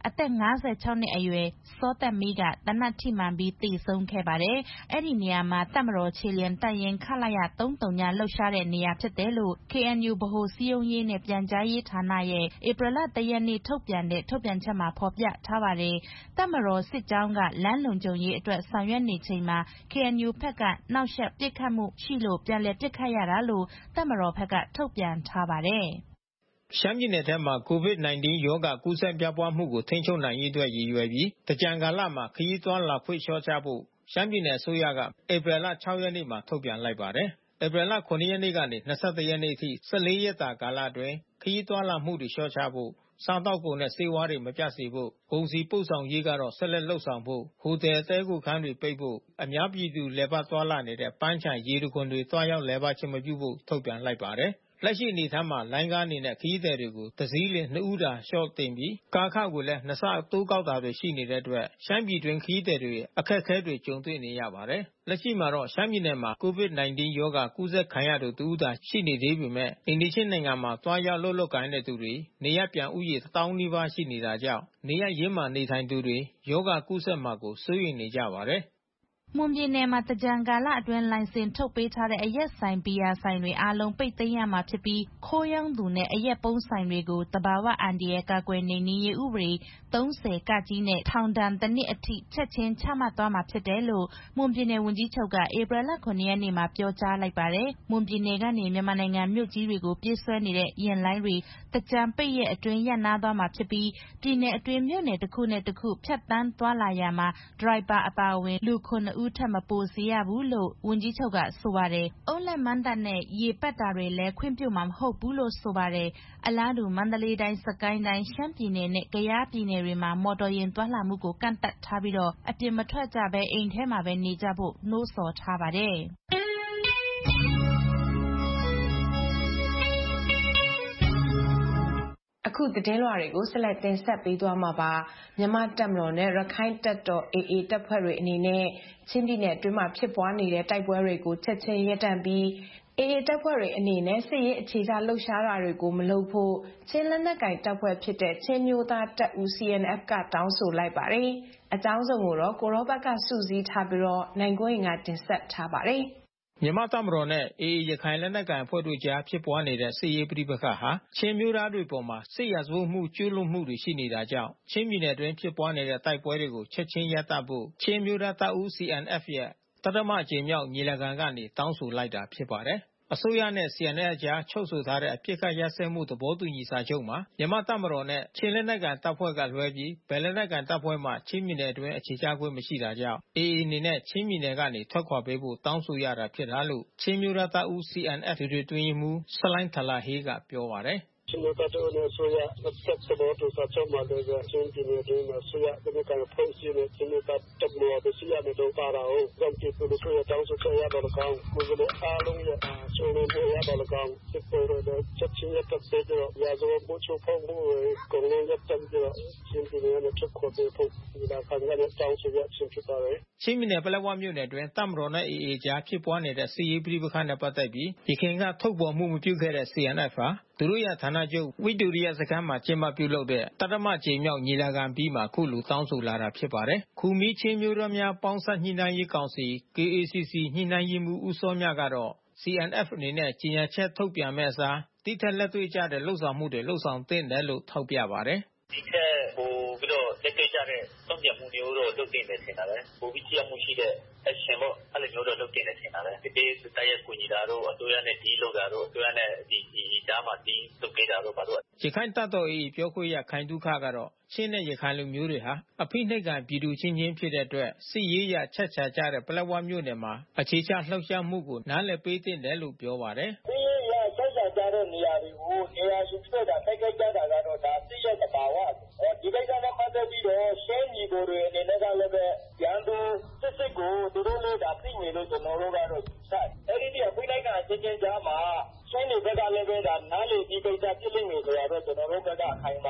အသက်၅၆နှစ်အရွယ်စောသက်မီးကသေနတ်ထိမှန်ပြီးသေဆုံးခဲ့ပါတယ်။အဲ့ဒီနေရာမှာတပ်မတော်ခြေလျင်တပ်ရင်းခလရ၃၃ညလှုပ်ရှားတဲ့နေရာဖြစ်တယ်လို့ ကေအန်ယူ ဗဟိုစည်းရုံးရေးနဲ့ပြန်ကြားရေးဌာနရဲ့ဧပြီလ၁ရက်နေ့ထုတ်ပြန်တဲ့ထုတ်ပြန်ချက်မှာဖော်ပြထားပါတယ်။တပ်မတော်စစ်ကြောင်းကလမ်းလုံခြုံရေးအတွက်ဆောင်ရွက်နေချိန်မှာ ကေအန်ယူ ဘက်ကနှောက်ယှက်ပစ်ခတ်မှုရှိလို့ပြန်လည်ပစ်ခတ်ရတာလို့တပ်မတော်ဘက်ကထုတ်ပြန်ထားပါတယ်။ရှမ်းပြည်နယ်ထဲမှာ ကိုဗစ်-၁၉ ရောဂါကူးစက်ပြန့်ပွားမှုကိုထိန်းချုပ်နိုင်ရေးအတွက်ရည်ရွယ်ပြီးသင်္ကြန်ကာလမှာခရီးသွားလာခွင့်လျှော့ချဖို့ရှမ်းပြည်နယ်အစိုးရကဧပြီလ၆ရက်နေ့မှာထုတ်ပြန်လိုက်ပါတယ်။ဧပြီလ၇ရက်နေ့ကနေ၂၁ရက်နေ့အထိ၁၄ရက်တာကာလအတွင်းခရီးသွားလာမှုတွေလျှော့ချဖို့စားသောက်ကုန်နဲ့ဆေးဝါးတွေမပြတ်စေဖို့ကုန်စည်ပို့ဆောင်ရေးကတော့ဆက်လက်လုပ်ဆောင်ဖို့ဟိုတယ်တဲခုခန်းတွေပိတ်ဖို့အများပြည်သူလည်ပတ်သွားလာနေတဲ့ပန်းခြံရေတံခွန်တွေတွားရောက်လည်ပတ်ခြင်းမပြုဖို့ထုတ်ပြန်လိုက်ပါတယ်။လက်ရှိအနေထားမှာလိုင်းကားအနေနဲ့ခရီးသည်တွေကိုတစ်စီးလျှင်နှစ်ဦးသာလျှော့တင်ပြီးကားခကိုလည်းနှစ်ဆတိုးကောက်တာတွေရှိနေတဲ့အတွက်ရှမ်းပြည်တွင်းခရီးသည်တွေအခက်အခဲတွေကြုံတွေ့နေရပါတယ်။လက်ရှိမှာတော့ရှမ်းပြည်နယ်မှာကိုဗစ်-၁၉ ရောဂါကူးစက်ခံရသူတစ်ဦးသာရှိနေသေးပေမဲ့အိမ်နီးချင်းနိုင်ငံမှာသွားရောက်လှုပ်လှုပ်ကိုင်တဲ့သူတွေနေရပ်ပြန်ဦးရေတစ်သောင်းနီးပါးရှိနေတာကြောင့်နေရပ်ရင်းမှာနေထိုင်သူတွေရောဂါကူးစက်မှာကိုစိုးရိမ်နေကြပါတယ်။မွန်ပြည်နယ်မှာသင်္ကြန်ကာလအတွင်းလိုင်စင်ထုတ်ပေးထားတဲ့အရက်ဆိုင်ဘီယာဆိုင်တွေအားလုံးပိတ်သိမ်းရမှာဖြစ်ပြီးခိုးရောင်းသူနဲ့အရက်ပုံးဆိုင်တွေကိုသဘာဝအန္တရာယ်ကာကွယ်နှိမ်နင်းရေးဥပဒေ၃၀ကကြီးနဲ့ထောင်ဒဏ်တစ်နှစ်အထိချက်ချင်းချမှတ်သွားမှာဖြစ်တယ်လို့မွန်ပြည်နယ်ဝန်ကြီးချုပ်ကဧပြီလ၇ရက်နေ့မှာပြောကြားလိုက်ပါတယ်။မွန်ပြည်နယ်ကနေမြန်မာနိုင်ငံမြို့ကြီးတွေကိုပြေးဆွဲနေတဲ့ယာဉ်လိုင်းတွေသင်္ကြန်ပိတ်ရက်အတွင်းရပ်နားသွားမှာဖြစ်ပြီးပြည်နယ်အတွင်းမြို့နယ်တစ်ခုနဲ့တစ်ခုဖြတ်သန်းသွားလာရာမှာဒရိုင်ဘာအပါအဝင်လူခုနစ်ဦးထက်မပိုစေရဘူးလို့ဝန်ကြီးချုပ်ကဆိုပါတယ်။အုတ်လက်မန်းတပ်နဲ့ရေပက်တာတွေလည်းခွင့်ပြုမှာမဟုတ်ဘူးလို့ဆိုပါတယ်။အလားတူမန္တလေးတိုင်းစကိုင်းတိုင်းရှမ်းပြည်နယ်နဲ့ကယားပြည်နယ်တွေမှာမော်တော်ယာဉ်သွားလာမှုကိုကန့်သတ်ထားပြီးတော့အပြင်မထွက်ကြဘဲအိမ်ထဲမှာပဲနေကြဖို့နှိုးဆော်ထားပါတယ်။အခုသတင်းလွှာတွေကိုဆက်လက်တင်ဆက်ပေးသွားမှာပါမြန်မာတပ်မတော်နဲ့ရခိုင်တပ်တော် အေအေ တပ်ဖွဲ့တွေအနေနဲ့ချင်းပြည်နယ်အတွင်းမှာဖြစ်ပွားနေတဲ့တိုက်ပွဲတွေကိုချက်ချင်းရပ်တန့်ပြီးအေအေတပ်ဖွဲ့တွေအနေနဲ့စစ်ရေးအခြေချလှုပ်ရှားတာတွေကိုမလုပ်ဖို့ချင်းလက်နက်ကိုင်တပ်ဖွဲ့ဖြစ်တဲ့ချင်းမျိုးသားတပ်ဦး စီအန်အက်ဖ် ကတောင်းဆိုလိုက်ပါတယ်အကြောင်းစုံကိုတော့ကိုရောဘတ်ကစုစည်းထားပြီးတော့နိုင်ကွင်းကတင်ဆက်ထားပါတယ်မြန်မာတပ်မတော်နဲ့အေအေရခိုင်လက်နက်ကိုင်အဖွဲ့တို့ကြားဖြစ်ပွားနေတဲ့စစ်ရေးပဋိပက္ခဟာချင်းမျိုးသားတွေပေါ်မှာစစ်ရာဇဝတ်မှုကျူးလွန်မှုတွေရှိနေတာကြောင့်ချင်းပြည်နယ်တွင်းဖြစ်ပွားနေတဲ့တိုက်ပွဲတွေကိုချက်ချင်းရပ်တန့်ဖို့ချင်းမျိုးသားတပ်ဦး စီအန်အက်ဖ် ရဲ့တတမအကြိမ်မြောက်ညီလာခံကနေတောင်းဆိုလိုက်တာဖြစ်ပါတယ်။အစိုးရနဲ့ စီအန်အက်ဖ် ကြားချုပ်ဆိုထားတဲ့အပစ်အခတ်ရပ်စဲမှုသဘောတူညီစာချုပ်မှာမြန်မာတပ်မတော်နဲ့ချင်းလက်နက်ကိုင်တပ်ဖွဲ့ကလွှဲပြီးဘယ်လက်နက်ကိုင်တပ်ဖွဲ့မှချင်းပြည်နယ်အတွင်းအခြေချခွင့်မရှိတာကြောင့်အေအေအနေနဲ့ချင်းပြည်နယ်ကနေထွက်ခွာပေးဖို့တောင်းဆိုရတာဖြစ်တာလို့ချင်းမျိုးသားတပ်ဦး စီအန်အက်ဖ် အတွင်းရေးမှူးဆလိုင်းထလာဟေးကပြောပါတယ်။ချင်းမျိုးသားတပ်ဦးနဲ့အစိုးရနှစ်ဖက်သဘောတူစာချုပ်မှာလည်းချင်းပြည်နယ်တွင်းမှာဆိုရတဲ့ကံဖွဲ့စည်းတဲ့ချင်းမျိုးသားတပ်မတော်တို့စီရတဲ့တော့ပါတော့ကြောင့်ပြည်သူတို့ရဲ့တောင်းဆိုချက်ရတော့ကောင်းကိုယ်ကလည်းအားလုံးရဲ့ဆိုနေရတော့ကောင်းစစ်ပေါ်တော့ချက်ချင်းရပ်တဲ့တော့ရာဇဝတ်မှုချုပ်ဖောက်မှုကိုလည်းရပ်တန့်ပြီးတော့ချင်းပြည်နယ်နဲ့ချက်ခေါ်ပေးဖို့ဒီကခံရတဲ့တောင်းဆိုရချင်းဖြစ်ပါတယ်ချင်းပြည်နယ်ပလက်ဝမြို့နယ်တွင်တပ်မတော်နဲ့အေအေကြားဖြစ်ပွားနေတဲ့စစ်ရေးပဋိပက္ခနဲ့ပတ်သက်ပြီးရခိုင်ကထုတ်ပေါ်မှုမပြုခဲ့တဲ့ စီအန်အက်ဖ် ဟာသူတို့ရဲ့ဌာနချုပ်ဝိတိုရိယစခန်းမှာကျင်းပပြုလုပ်တဲ့တတမအကြိမ်မြောက်ညီလာခံပြီးမှခုလိုတောင်းဆိုလာတာဖြစ်ပါတယ်။ခူမီးချင်းမျိုးတော်များပေါင်းစပ်ညှိနှိုင်းရေးကောင်စီ ကေအေစီစီ ညှိနှိုင်းရေးမှူးဦးစောမြကတော့ စီအန်အက်ဖ် အနေနဲ့ကြေညာချက်ထုတ်ပြန်မဲ့အစားတိထက်လက်တွေ့ကျတဲ့လှုပ်ဆောင်မှုတွေလှုပ်ဆောင်သင့်တယ်လို့ထောက်ပြပါတယ်။ဒီထက်ပိုပြီးတော့လက်တွေ့ကျတဲ့တုံ့ပြန်မှုမျိုးတော့လုပ်တင်တယ်ထင်တာပဲပိုပြီးကြည့်မှုရှိတဲ့ action ပေါ့အဲ့လိုမျိုးတော့လုပ်တင်တယ်ထင်တာပဲဒီပေးတိုက်ရိုက်ကူညီတာတော့အစိုးရနဲ့ဒီလုပ်တာတော့အစိုးရနဲ့ဒီဒီကြားမှာဒီလုပ်ပေးတာတော့ဘာလို့ရခိုင်တပ်တော်အေအေပြောခွင့်ရခိုင်တုခကတော့ချင်းနဲ့ရခိုင်လူမျိုးတွေဟာအဖိနှိပ်ကံပြည်သူချင်းချင်းဖြစ်တဲ့အတွက်စစ်ရေးရချက်ချာကြတဲ့ပလက်ဝမြို့နယ်မှာအခြေချလှုပ်ရှားမှုကိုနားလည်ပေးသင့်တယ်လို့ပြောပါတယ်။စစ်ရေးရချက်ချာကြတဲ့နေရာတွေကိုနေရာယူပြီးတော့တိုက်ခိုက်ကြတာကတော့ဒါစစ်ရဲ့တဘာဝဒီကိစ္စနဲ့ပတ်သက်ပြီးတော့ရှင်းညီကိုတွေအနေနဲ့ကလည်းပဲရန်သူစစ်စစ်ကိုသူတို့လည်းဒါသိနေလို့ကျွန်တော်တို့ကတော့ဆက်အဲ့ဒီအဖိနှိပ်ကံချင်းချင်းကြားမှာရှင်းနေဘက်ကလည်းပဲဒါနားလည်ပြီးကိစ္စပြစ်လိမ့်မယ်ဆိုတော့ကျွန်တော်တို့ဘက်ကအခိုင်အမာယူ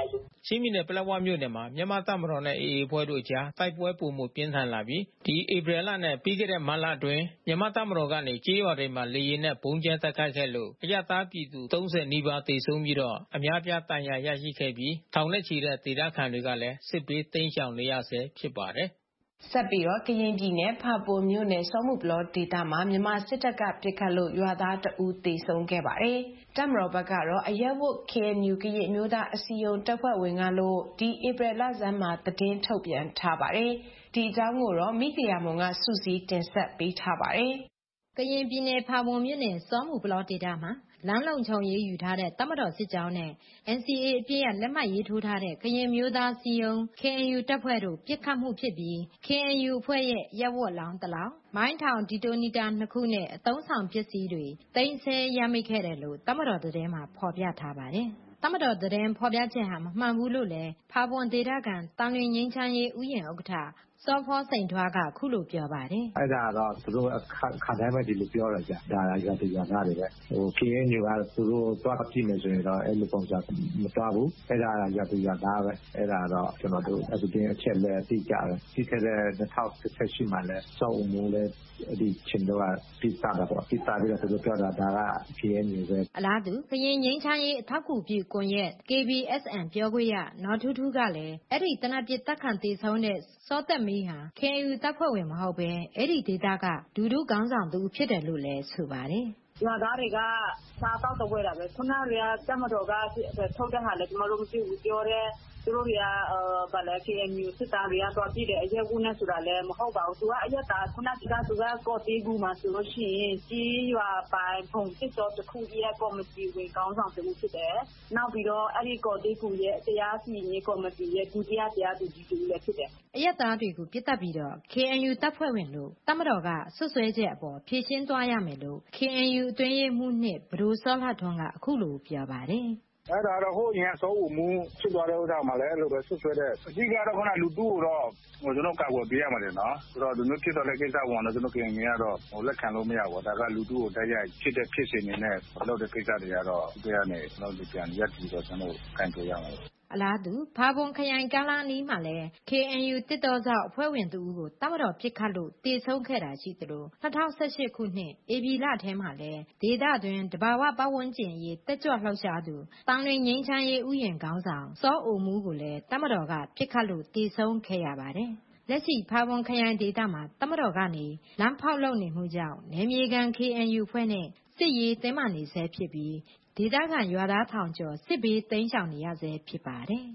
ချင်းပြည်နယ်ပလက်ဝမြို့နယ်မှာမြန်မာ့တပ်မတော်နဲ့ အေအေ အဖွဲ့တို့အကြားတိုက်ပွဲပိုမိုပြင်းထန်လာပြီးဒီဧပြီလနဲ့ပြီးခဲ့တဲ့မတ်လအတွင်းမြန်မာ့တပ်မတော်ကနေကျေးရွာတွေမှာလေယာဉ်နဲ့ဗုံးကြဲတိုက်ခိုက်ခဲ့လို့အရပ်သားပြည်သူသုံးဆယ်နီးပါးသေဆုံးပြီးတော့အများပြားဒဏ်ရာရရှိခဲ့ပြီးထောင်နဲ့ချီတဲ့ဒေသခံတွေကလည်းစစ်ဘေးတိမ်းရှောင်နေရဆဲဖြစ်ပါတယ်။ဆက်ပြီးတော့ကရင်ပြည်နယ်ဖာပွန်မြို့နယ်စောမှုပလောဒေသမှာမြန်မာစစ်တပ်ကပစ်ခတ်လို့ရွာသားတဦးသေဆုံးခဲ့ပါတယ်။တပ်မတော်ဘက်ကတော့အရက်ဝတ် ကေအန်ယူ ကရင်မျိုးသားအစည်းအရုံးတပ်ဖွဲ့ဝင်ကလို့ဒီဧပြီလဆန်းမှာသတင်းထုတ်ပြန်ထားပါတယ်။ဒီအကြောင်းကိုတော့မိဂယာမွန်ကစုစည်းတင်ဆက်ပေးထားပါတယ်။ကရင်ပြည်နယ်ဖာပွန်မြို့နယ်စောမှုပလောဒေသမှာလမ်းလုံခြုံရေးယူထားတဲ့တပ်မတော်စစ်ကြောင်းနဲ့ အန်စီအေ အပြည့်အလက်မှတ်ရေးထိုးထားတဲ့ကရင်မျိုးသားစီယုံ ကေအန်ယူ တပ်ဖွဲ့တို့ပစ်ခတ်မှုဖြစ်ပြီး ကေအန်ယူ အဖွဲ့ရဲ့ရပ်ဝတ်လောင်းတစ်လောင်းမိုင်းထောင်ဒီတိုနီတာနှစ်ခုနဲ့အသုံးဆောင်ပစ္စည်းတွေသိမ်းဆည်းရမိခဲ့တယ်လို့တပ်မတော်သတင်းမှာဖော်ပြထားပါတယ်။တပ်မတော်သတင်းဖော်ပြချက်ဟာမမှန်ဘူးလို့လည်းဖာပွန်ဒေသခံတောင်တွင်ငင်းချမ်းရေးဥယျာဉ်ဥက္ကဋ္ဌစောဖောစိန်ထွားကခုလိုပြောပါတယ်။အဲ့ဒါတော့သူတို့ခါတိုင်းပဲဒီလိုပြောရကြ။ဒါရရရနာတွေပဲ။ဟို ကေအန်ယူ ကသူတို့သွားကြည့်နေဆိုရင်တော့အဲ့လိုပုံစံမသွားဘူး။အဲ့ဒါရရရနာပဲ။အဲ့ဒါတော့ကျွန်တော်တို့အပြင်အချက်လက်သိကြတယ်။ဒီကနေ့၂၀၁၈မှာလဲစောက်မှုလဲဒီချင်းတော့ပြစ်တာတော့ပြစ်တာပြီးတော့သူတို့ပြောတာဒါက ကေအန်ယူ ပဲအလားတူကရင်ငင်းချမ်းရေးအထောက်ကူပြုကွန်ရက် ကေဘီအက်စ်အန် ပြောခွင့်ရနော်ထူးထူးကလည်းအဲ့ဒီတနက်ပြစ်တက်ခံတေဆုံးတဲ့စောသက်မီးဟာ ကေအန်ယူ တပ်ဖွဲ့ဝင်မဟုတ်ပဲအဲ့ဒီဒေသကဒူဒူခေါင်းဆောင်သူဖြစ်တယ်လို့လည်းဆိုပါတယ်ရွာသားတွေကစားတော့တော့ဝဲတာပဲခုနကတပ်မတော်ကထုတ်တဲ့ဟာလည်းကျွန်တော်တို့မသိဘူးပြောတဲ့သူတို့တွေကအဲဗာလဲ ကေအန်ယူ စစ်သားတွေကသွားကြည့်တယ်အရက်ကူနဲ့ဆိုတာလည်းမဟုတ်ပါဘူးသူကအရက်သားခုနကသူကကော်တီးကူမှာဆိုလို့ရှိရင်ကြီးရွာပိုင်းဖုန်စစ်တော်တစ်ခုရဲ့ကော်မတီဝင်ကောင်းဆောင်တူဖြစ်တယ်နောက်ပြီးတော့အဲ့ဒီကော်တီးကူရဲ့တရားစီရင်ရေးကော်မတီရဲ့ဒုတိယတရားသူကြီးတူလည်းဖြစ်တယ်အရက်သားတွေကိုပြစ်တက်ပြီးတော့ ကေအန်ယူ တပ်ဖွဲ့ဝင်လို့တပ်မတော်ကဆွဆွဲချက်အပေါ်ဖြည့်ရှင်းသွားရမယ်လို့ ကေအန်ယူ အတွင်းရေးမှူးနှစ်ဘဒိုစောလှထွန်းကအခုလိုပြောပါတယ်အဲ့ဒါတော့ဟိုအရင်ဆုံးမှုဖြစ်သွားတဲ့ဥစ္စာမှာလည်းအဲ့လိုပဲဆွဆွဲတဲ့အကြီးကတော့ခုနလူတူတော့ဟိုကျွန်တော်ကာကွယ်ပေးရမှာလေနော်ဆိုတော့ဒီလိုဖြစ်တော့လည်းကိစ္စဝင်တော့ကျွန်တော်ခင်ကြီးကတော့ဟိုလက်ခံလို့မရဘူးဒါကလူတူကိုတိုက်ရိုက်ဖြစ်တဲ့ဖြစ်စဉ်နေနဲ့လုပ်တဲ့ကိစ္စတွေကတော့ဒီကနေကျွန်တော်ပြန်ရက်ပြီးတော့ကျွန်တော်ကန်ကြရမှာအလားတူဖာပွန်ခရိုင်ကားလာနီးမှာလည်း ကေအန်ယူ တစ်တော်စောက်အဖွဲ့ဝင်သူဦးကိုတပ်မတော်ပစ်ခတ်လို့တေဆုံးခဲ့တာရှိသလို၂၀၁၈ခုနှစ်ဧပြီလထဲမှာလည်းဒေသတွင်တဘာဝပတ်ဝန်းကျင်ရေးတက်ကြွလှုပ်ရှားသူတောင်တွင်ငင်းချမ်းရေးဥယျာဉ်ခေါင်းဆောင်စောအိုမူးကိုလည်းတပ်မတော်ကပစ်ခတ်လို့တေဆုံးခဲ့ရပါတယ်။လက်ရှိဖာပွန်ခရိုင်ဒေသမှာတပ်မတော်ကနေလမ်းဖောက်လုပ်နေမှုကြောင့်နယ်မြေခံ ကေအန်ယူ အဖွဲ့နဲ့စစ်ရေးတင်းမာနေဆဲဖြစ်ပြီးဒေသခံရွာသားထောင်ကျော်စစ်ဘေးတိမ်းရှောင်နေရဆဲဖြစ်ပါတယ်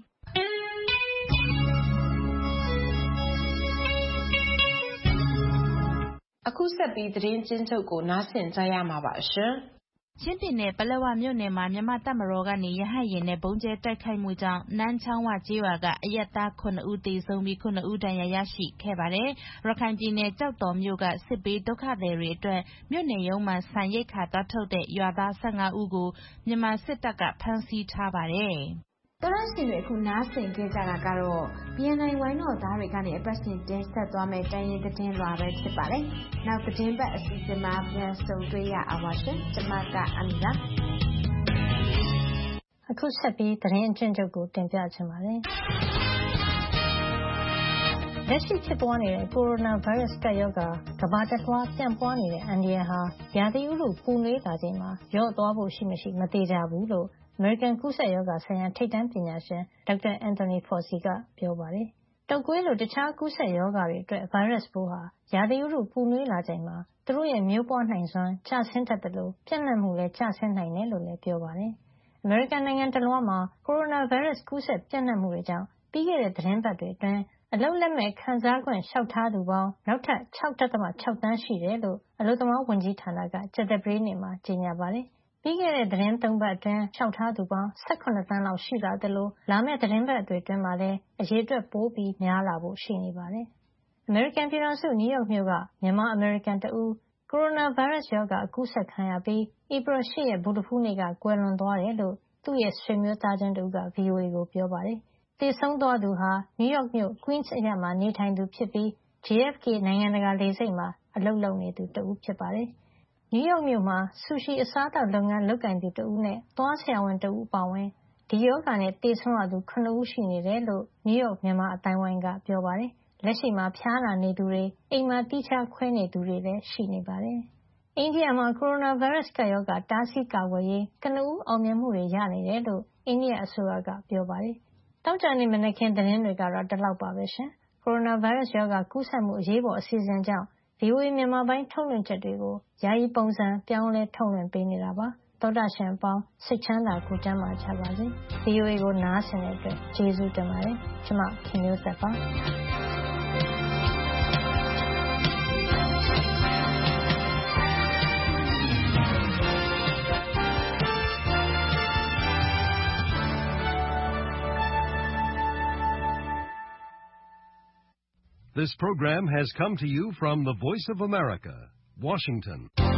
။အခုဆက်ပြီးသတင်းကျဉ်းချုပ်ကိုနားဆင်ကြရမှာပါရှင်။ချင်းပြည်နယ်ပလက်ဝမြို့နယ်မှာမြန်မာတပ်မတော်ကနေရဟတ်ယာဉ်နဲ့ပုံကျဲတိုက်ခိုက်မှုကြောင့်နန်းချောင်းဝကျေးရွာကအရက်သားခုနှစ်ဦးသေဆုံးပြီးခုနှစ်ဦးဒဏ်ရာရရှိခဲ့ပါတယ်။ရခိုင်ပြည်နယ်ကြောက်တော်မြို့ကစစ်ဘေးဒုက္ခသည်တွေအတွက်မြို့နယ်ရုံးမှာဆန်ရိက္ခာသွားထုတ်တဲ့ရွာသား၁၅ဦးကိုမြန်မာစစ်တပ်ကဖမ်းဆီးထားပါတယ်။တော်ရရှိတွေအခုနားဆင်ခဲ့ကြတာကတော့ ဘီအန်အိုင် ဝိုင်းတော်သားတွေကနေအပတ်စဉ်တင်ဆက်သွားမယ့်တိုင်းရင်းသတင်းလွှာပဲဖြစ်ပါတယ်။နောက်သတင်းပတ်အစီအစဉ်မှာပြန်ဆုံတွေ့ရအောင်ပါရှင်။ကျွန်မကအမီပါ။အခုဆက်ပြီးသတင်းအကျဉ်းချုပ်ကိုတင်ပြချင်ပါတယ်။လက်ရှိဖြစ်ပွားနေတဲ့ကိုရိုနာဗိုင်းရပ်စ်ကပ်ရောဂါကမ္ဘာတစ်လွှားပြန့်ပွားနေတဲ့အန္တရာယ်ဟာရာသီဥတုပူနွေးလာချိန်မှာလျော့သွားဖို့ရှိမရှိမသေချာဘူးလို့အမေရိကန်ကူးစက်ရောဂါဆိုင်ရာထိပ်တန်းပညာရှင်ဒေါက်တာအန်တိုနီဖော်စီကပြောပါတယ်။တုပ်ကွေးလိုတခြားကူးစက်ရောဂါတွေအတွက်ဗိုင်းရပ်စ်ပိုးဟာရာသီဥတုပူနွေးလာချိန်မှာသူတို့ရဲ့မျိုးပွားနိုင်စွမ်းကျဆင်းတတ်တယ်လို့ပြန့်နှံ့မှုလည်းကျဆင်းနိုင်တယ်လို့လည်းပြောပါတယ်။အမေရိကန်နိုင်ငံတစ်လွှားမှာကိုရိုနာဗိုင်းရပ်စ်ကူးစက်ပြန့်နှံ့မှုတွေကြောင့်ပြီးခဲ့တဲ့သတင်းပတ်တွေအတွင်းအလုပ်လက်မဲ့ခံစားခွင့်လျှောက်ထားသူပေါင်းနောက်ထပ်၆.၆ သန်းရှိတယ်လို့အလုပ်သမားဝန်ကြီးဌာနကကြာသပတေးနေ့မှာကြေညာပါတယ်။ပြီးခဲ့တဲ့သတင်းသုံးပတ်အတွင်းလျှောက်ထားသူပေါင်း၁၇သန်းလောက်ရှိလာသလိုလာမယ့်သတင်းပတ်တွေအတွင်းမှာလည်းအရေအတွက်ပိုပြီးများလာဖို့ရှိနေပါတယ်။အမေရိကန်ပြည်ထောင်စုနယူးယောက်မြို့ကမြန်မာအမေရိကန်တဦးကိုရိုနာဗိုင်းရပ်စ်ရောဂါအကူးစက်ခံရပြီးဧပြီ၈ရက်ဗုဒ္ဓဟူးနေ့ကကွယ်လွန်သွားတယ်လို့သူ့ရဲ့ဆွေမျိုးသားချင်းတဦးက ဗွီအိုအေကိုပြောပါတယ်။သေဆုံးသွားသူဟာနယူးယောက်မြို့ Queens အရပ်မှာနေထိုင်သူဖြစ်ပြီး ဂျေ အက်ဖ် ကေ နိုင်ငံတကာလေဆိပ်မှာအလုပ်လုပ်နေသူတဦးဖြစ်ပါတယ်။နယူးယောက်မြို့မှာဆူရှီအစားအသောက်လုပ်ငန်းလုပ်ကိုင်သူတဦးနဲ့သွားဆရာဝန်တဦးအပါအဝင်ဒီရောဂါနဲ့သေဆုံးရသူခုနှစ်ဦးရှိနေတယ်လို့နယူးယောက်မြန်မာအတိုင်းဝိုင်းကပြောပါတယ်။လက်ရှိမှာဖျားနာနေသူတွေအိမ်မှာတိကျခွဲနေသူတွေလည်းရှိနေပါတယ်။အိန္ဒိယမှာကိုရိုနာဗိုင်းရပ်စ်ကရောဂါတားဆီးကာကွယ်ရေးကနဦးအောင်မြင်မှုတွေရနေတယ်လို့အိန္ဒိယအစိုးရကပြောပါတယ်။တောက်ကြနေမနက်ခင်းသတင်းတွေကတော့ဒီလောက်ပါပဲရှင်။ကိုရိုနာဗိုင်းရပ်စ်ရောဂါကူးစက်မှုအရေးပေါ်အစီအစဉ်ကြောင့် ဗွီအိုအေ မြန်မာပိုင်းထုတ်လွှင့်ချက်တွေကိုယာယီပုံစံပြောင်းလဲထုတ်လွှင့်ပေးနေတာပါ။သောတာရှင်အပေါင်းစိတ်ချမ်းသာကိုယ်ကျန်းမာကြပါစေ။ ဗွီအိုအေကိုနားဆင်တဲ့အတွက်ကျေးဇူးတင်ပါတယ်။ကျွန်မခင်မျိုးသက်ပါ။ This program has come to you from the Voice of America, Washington.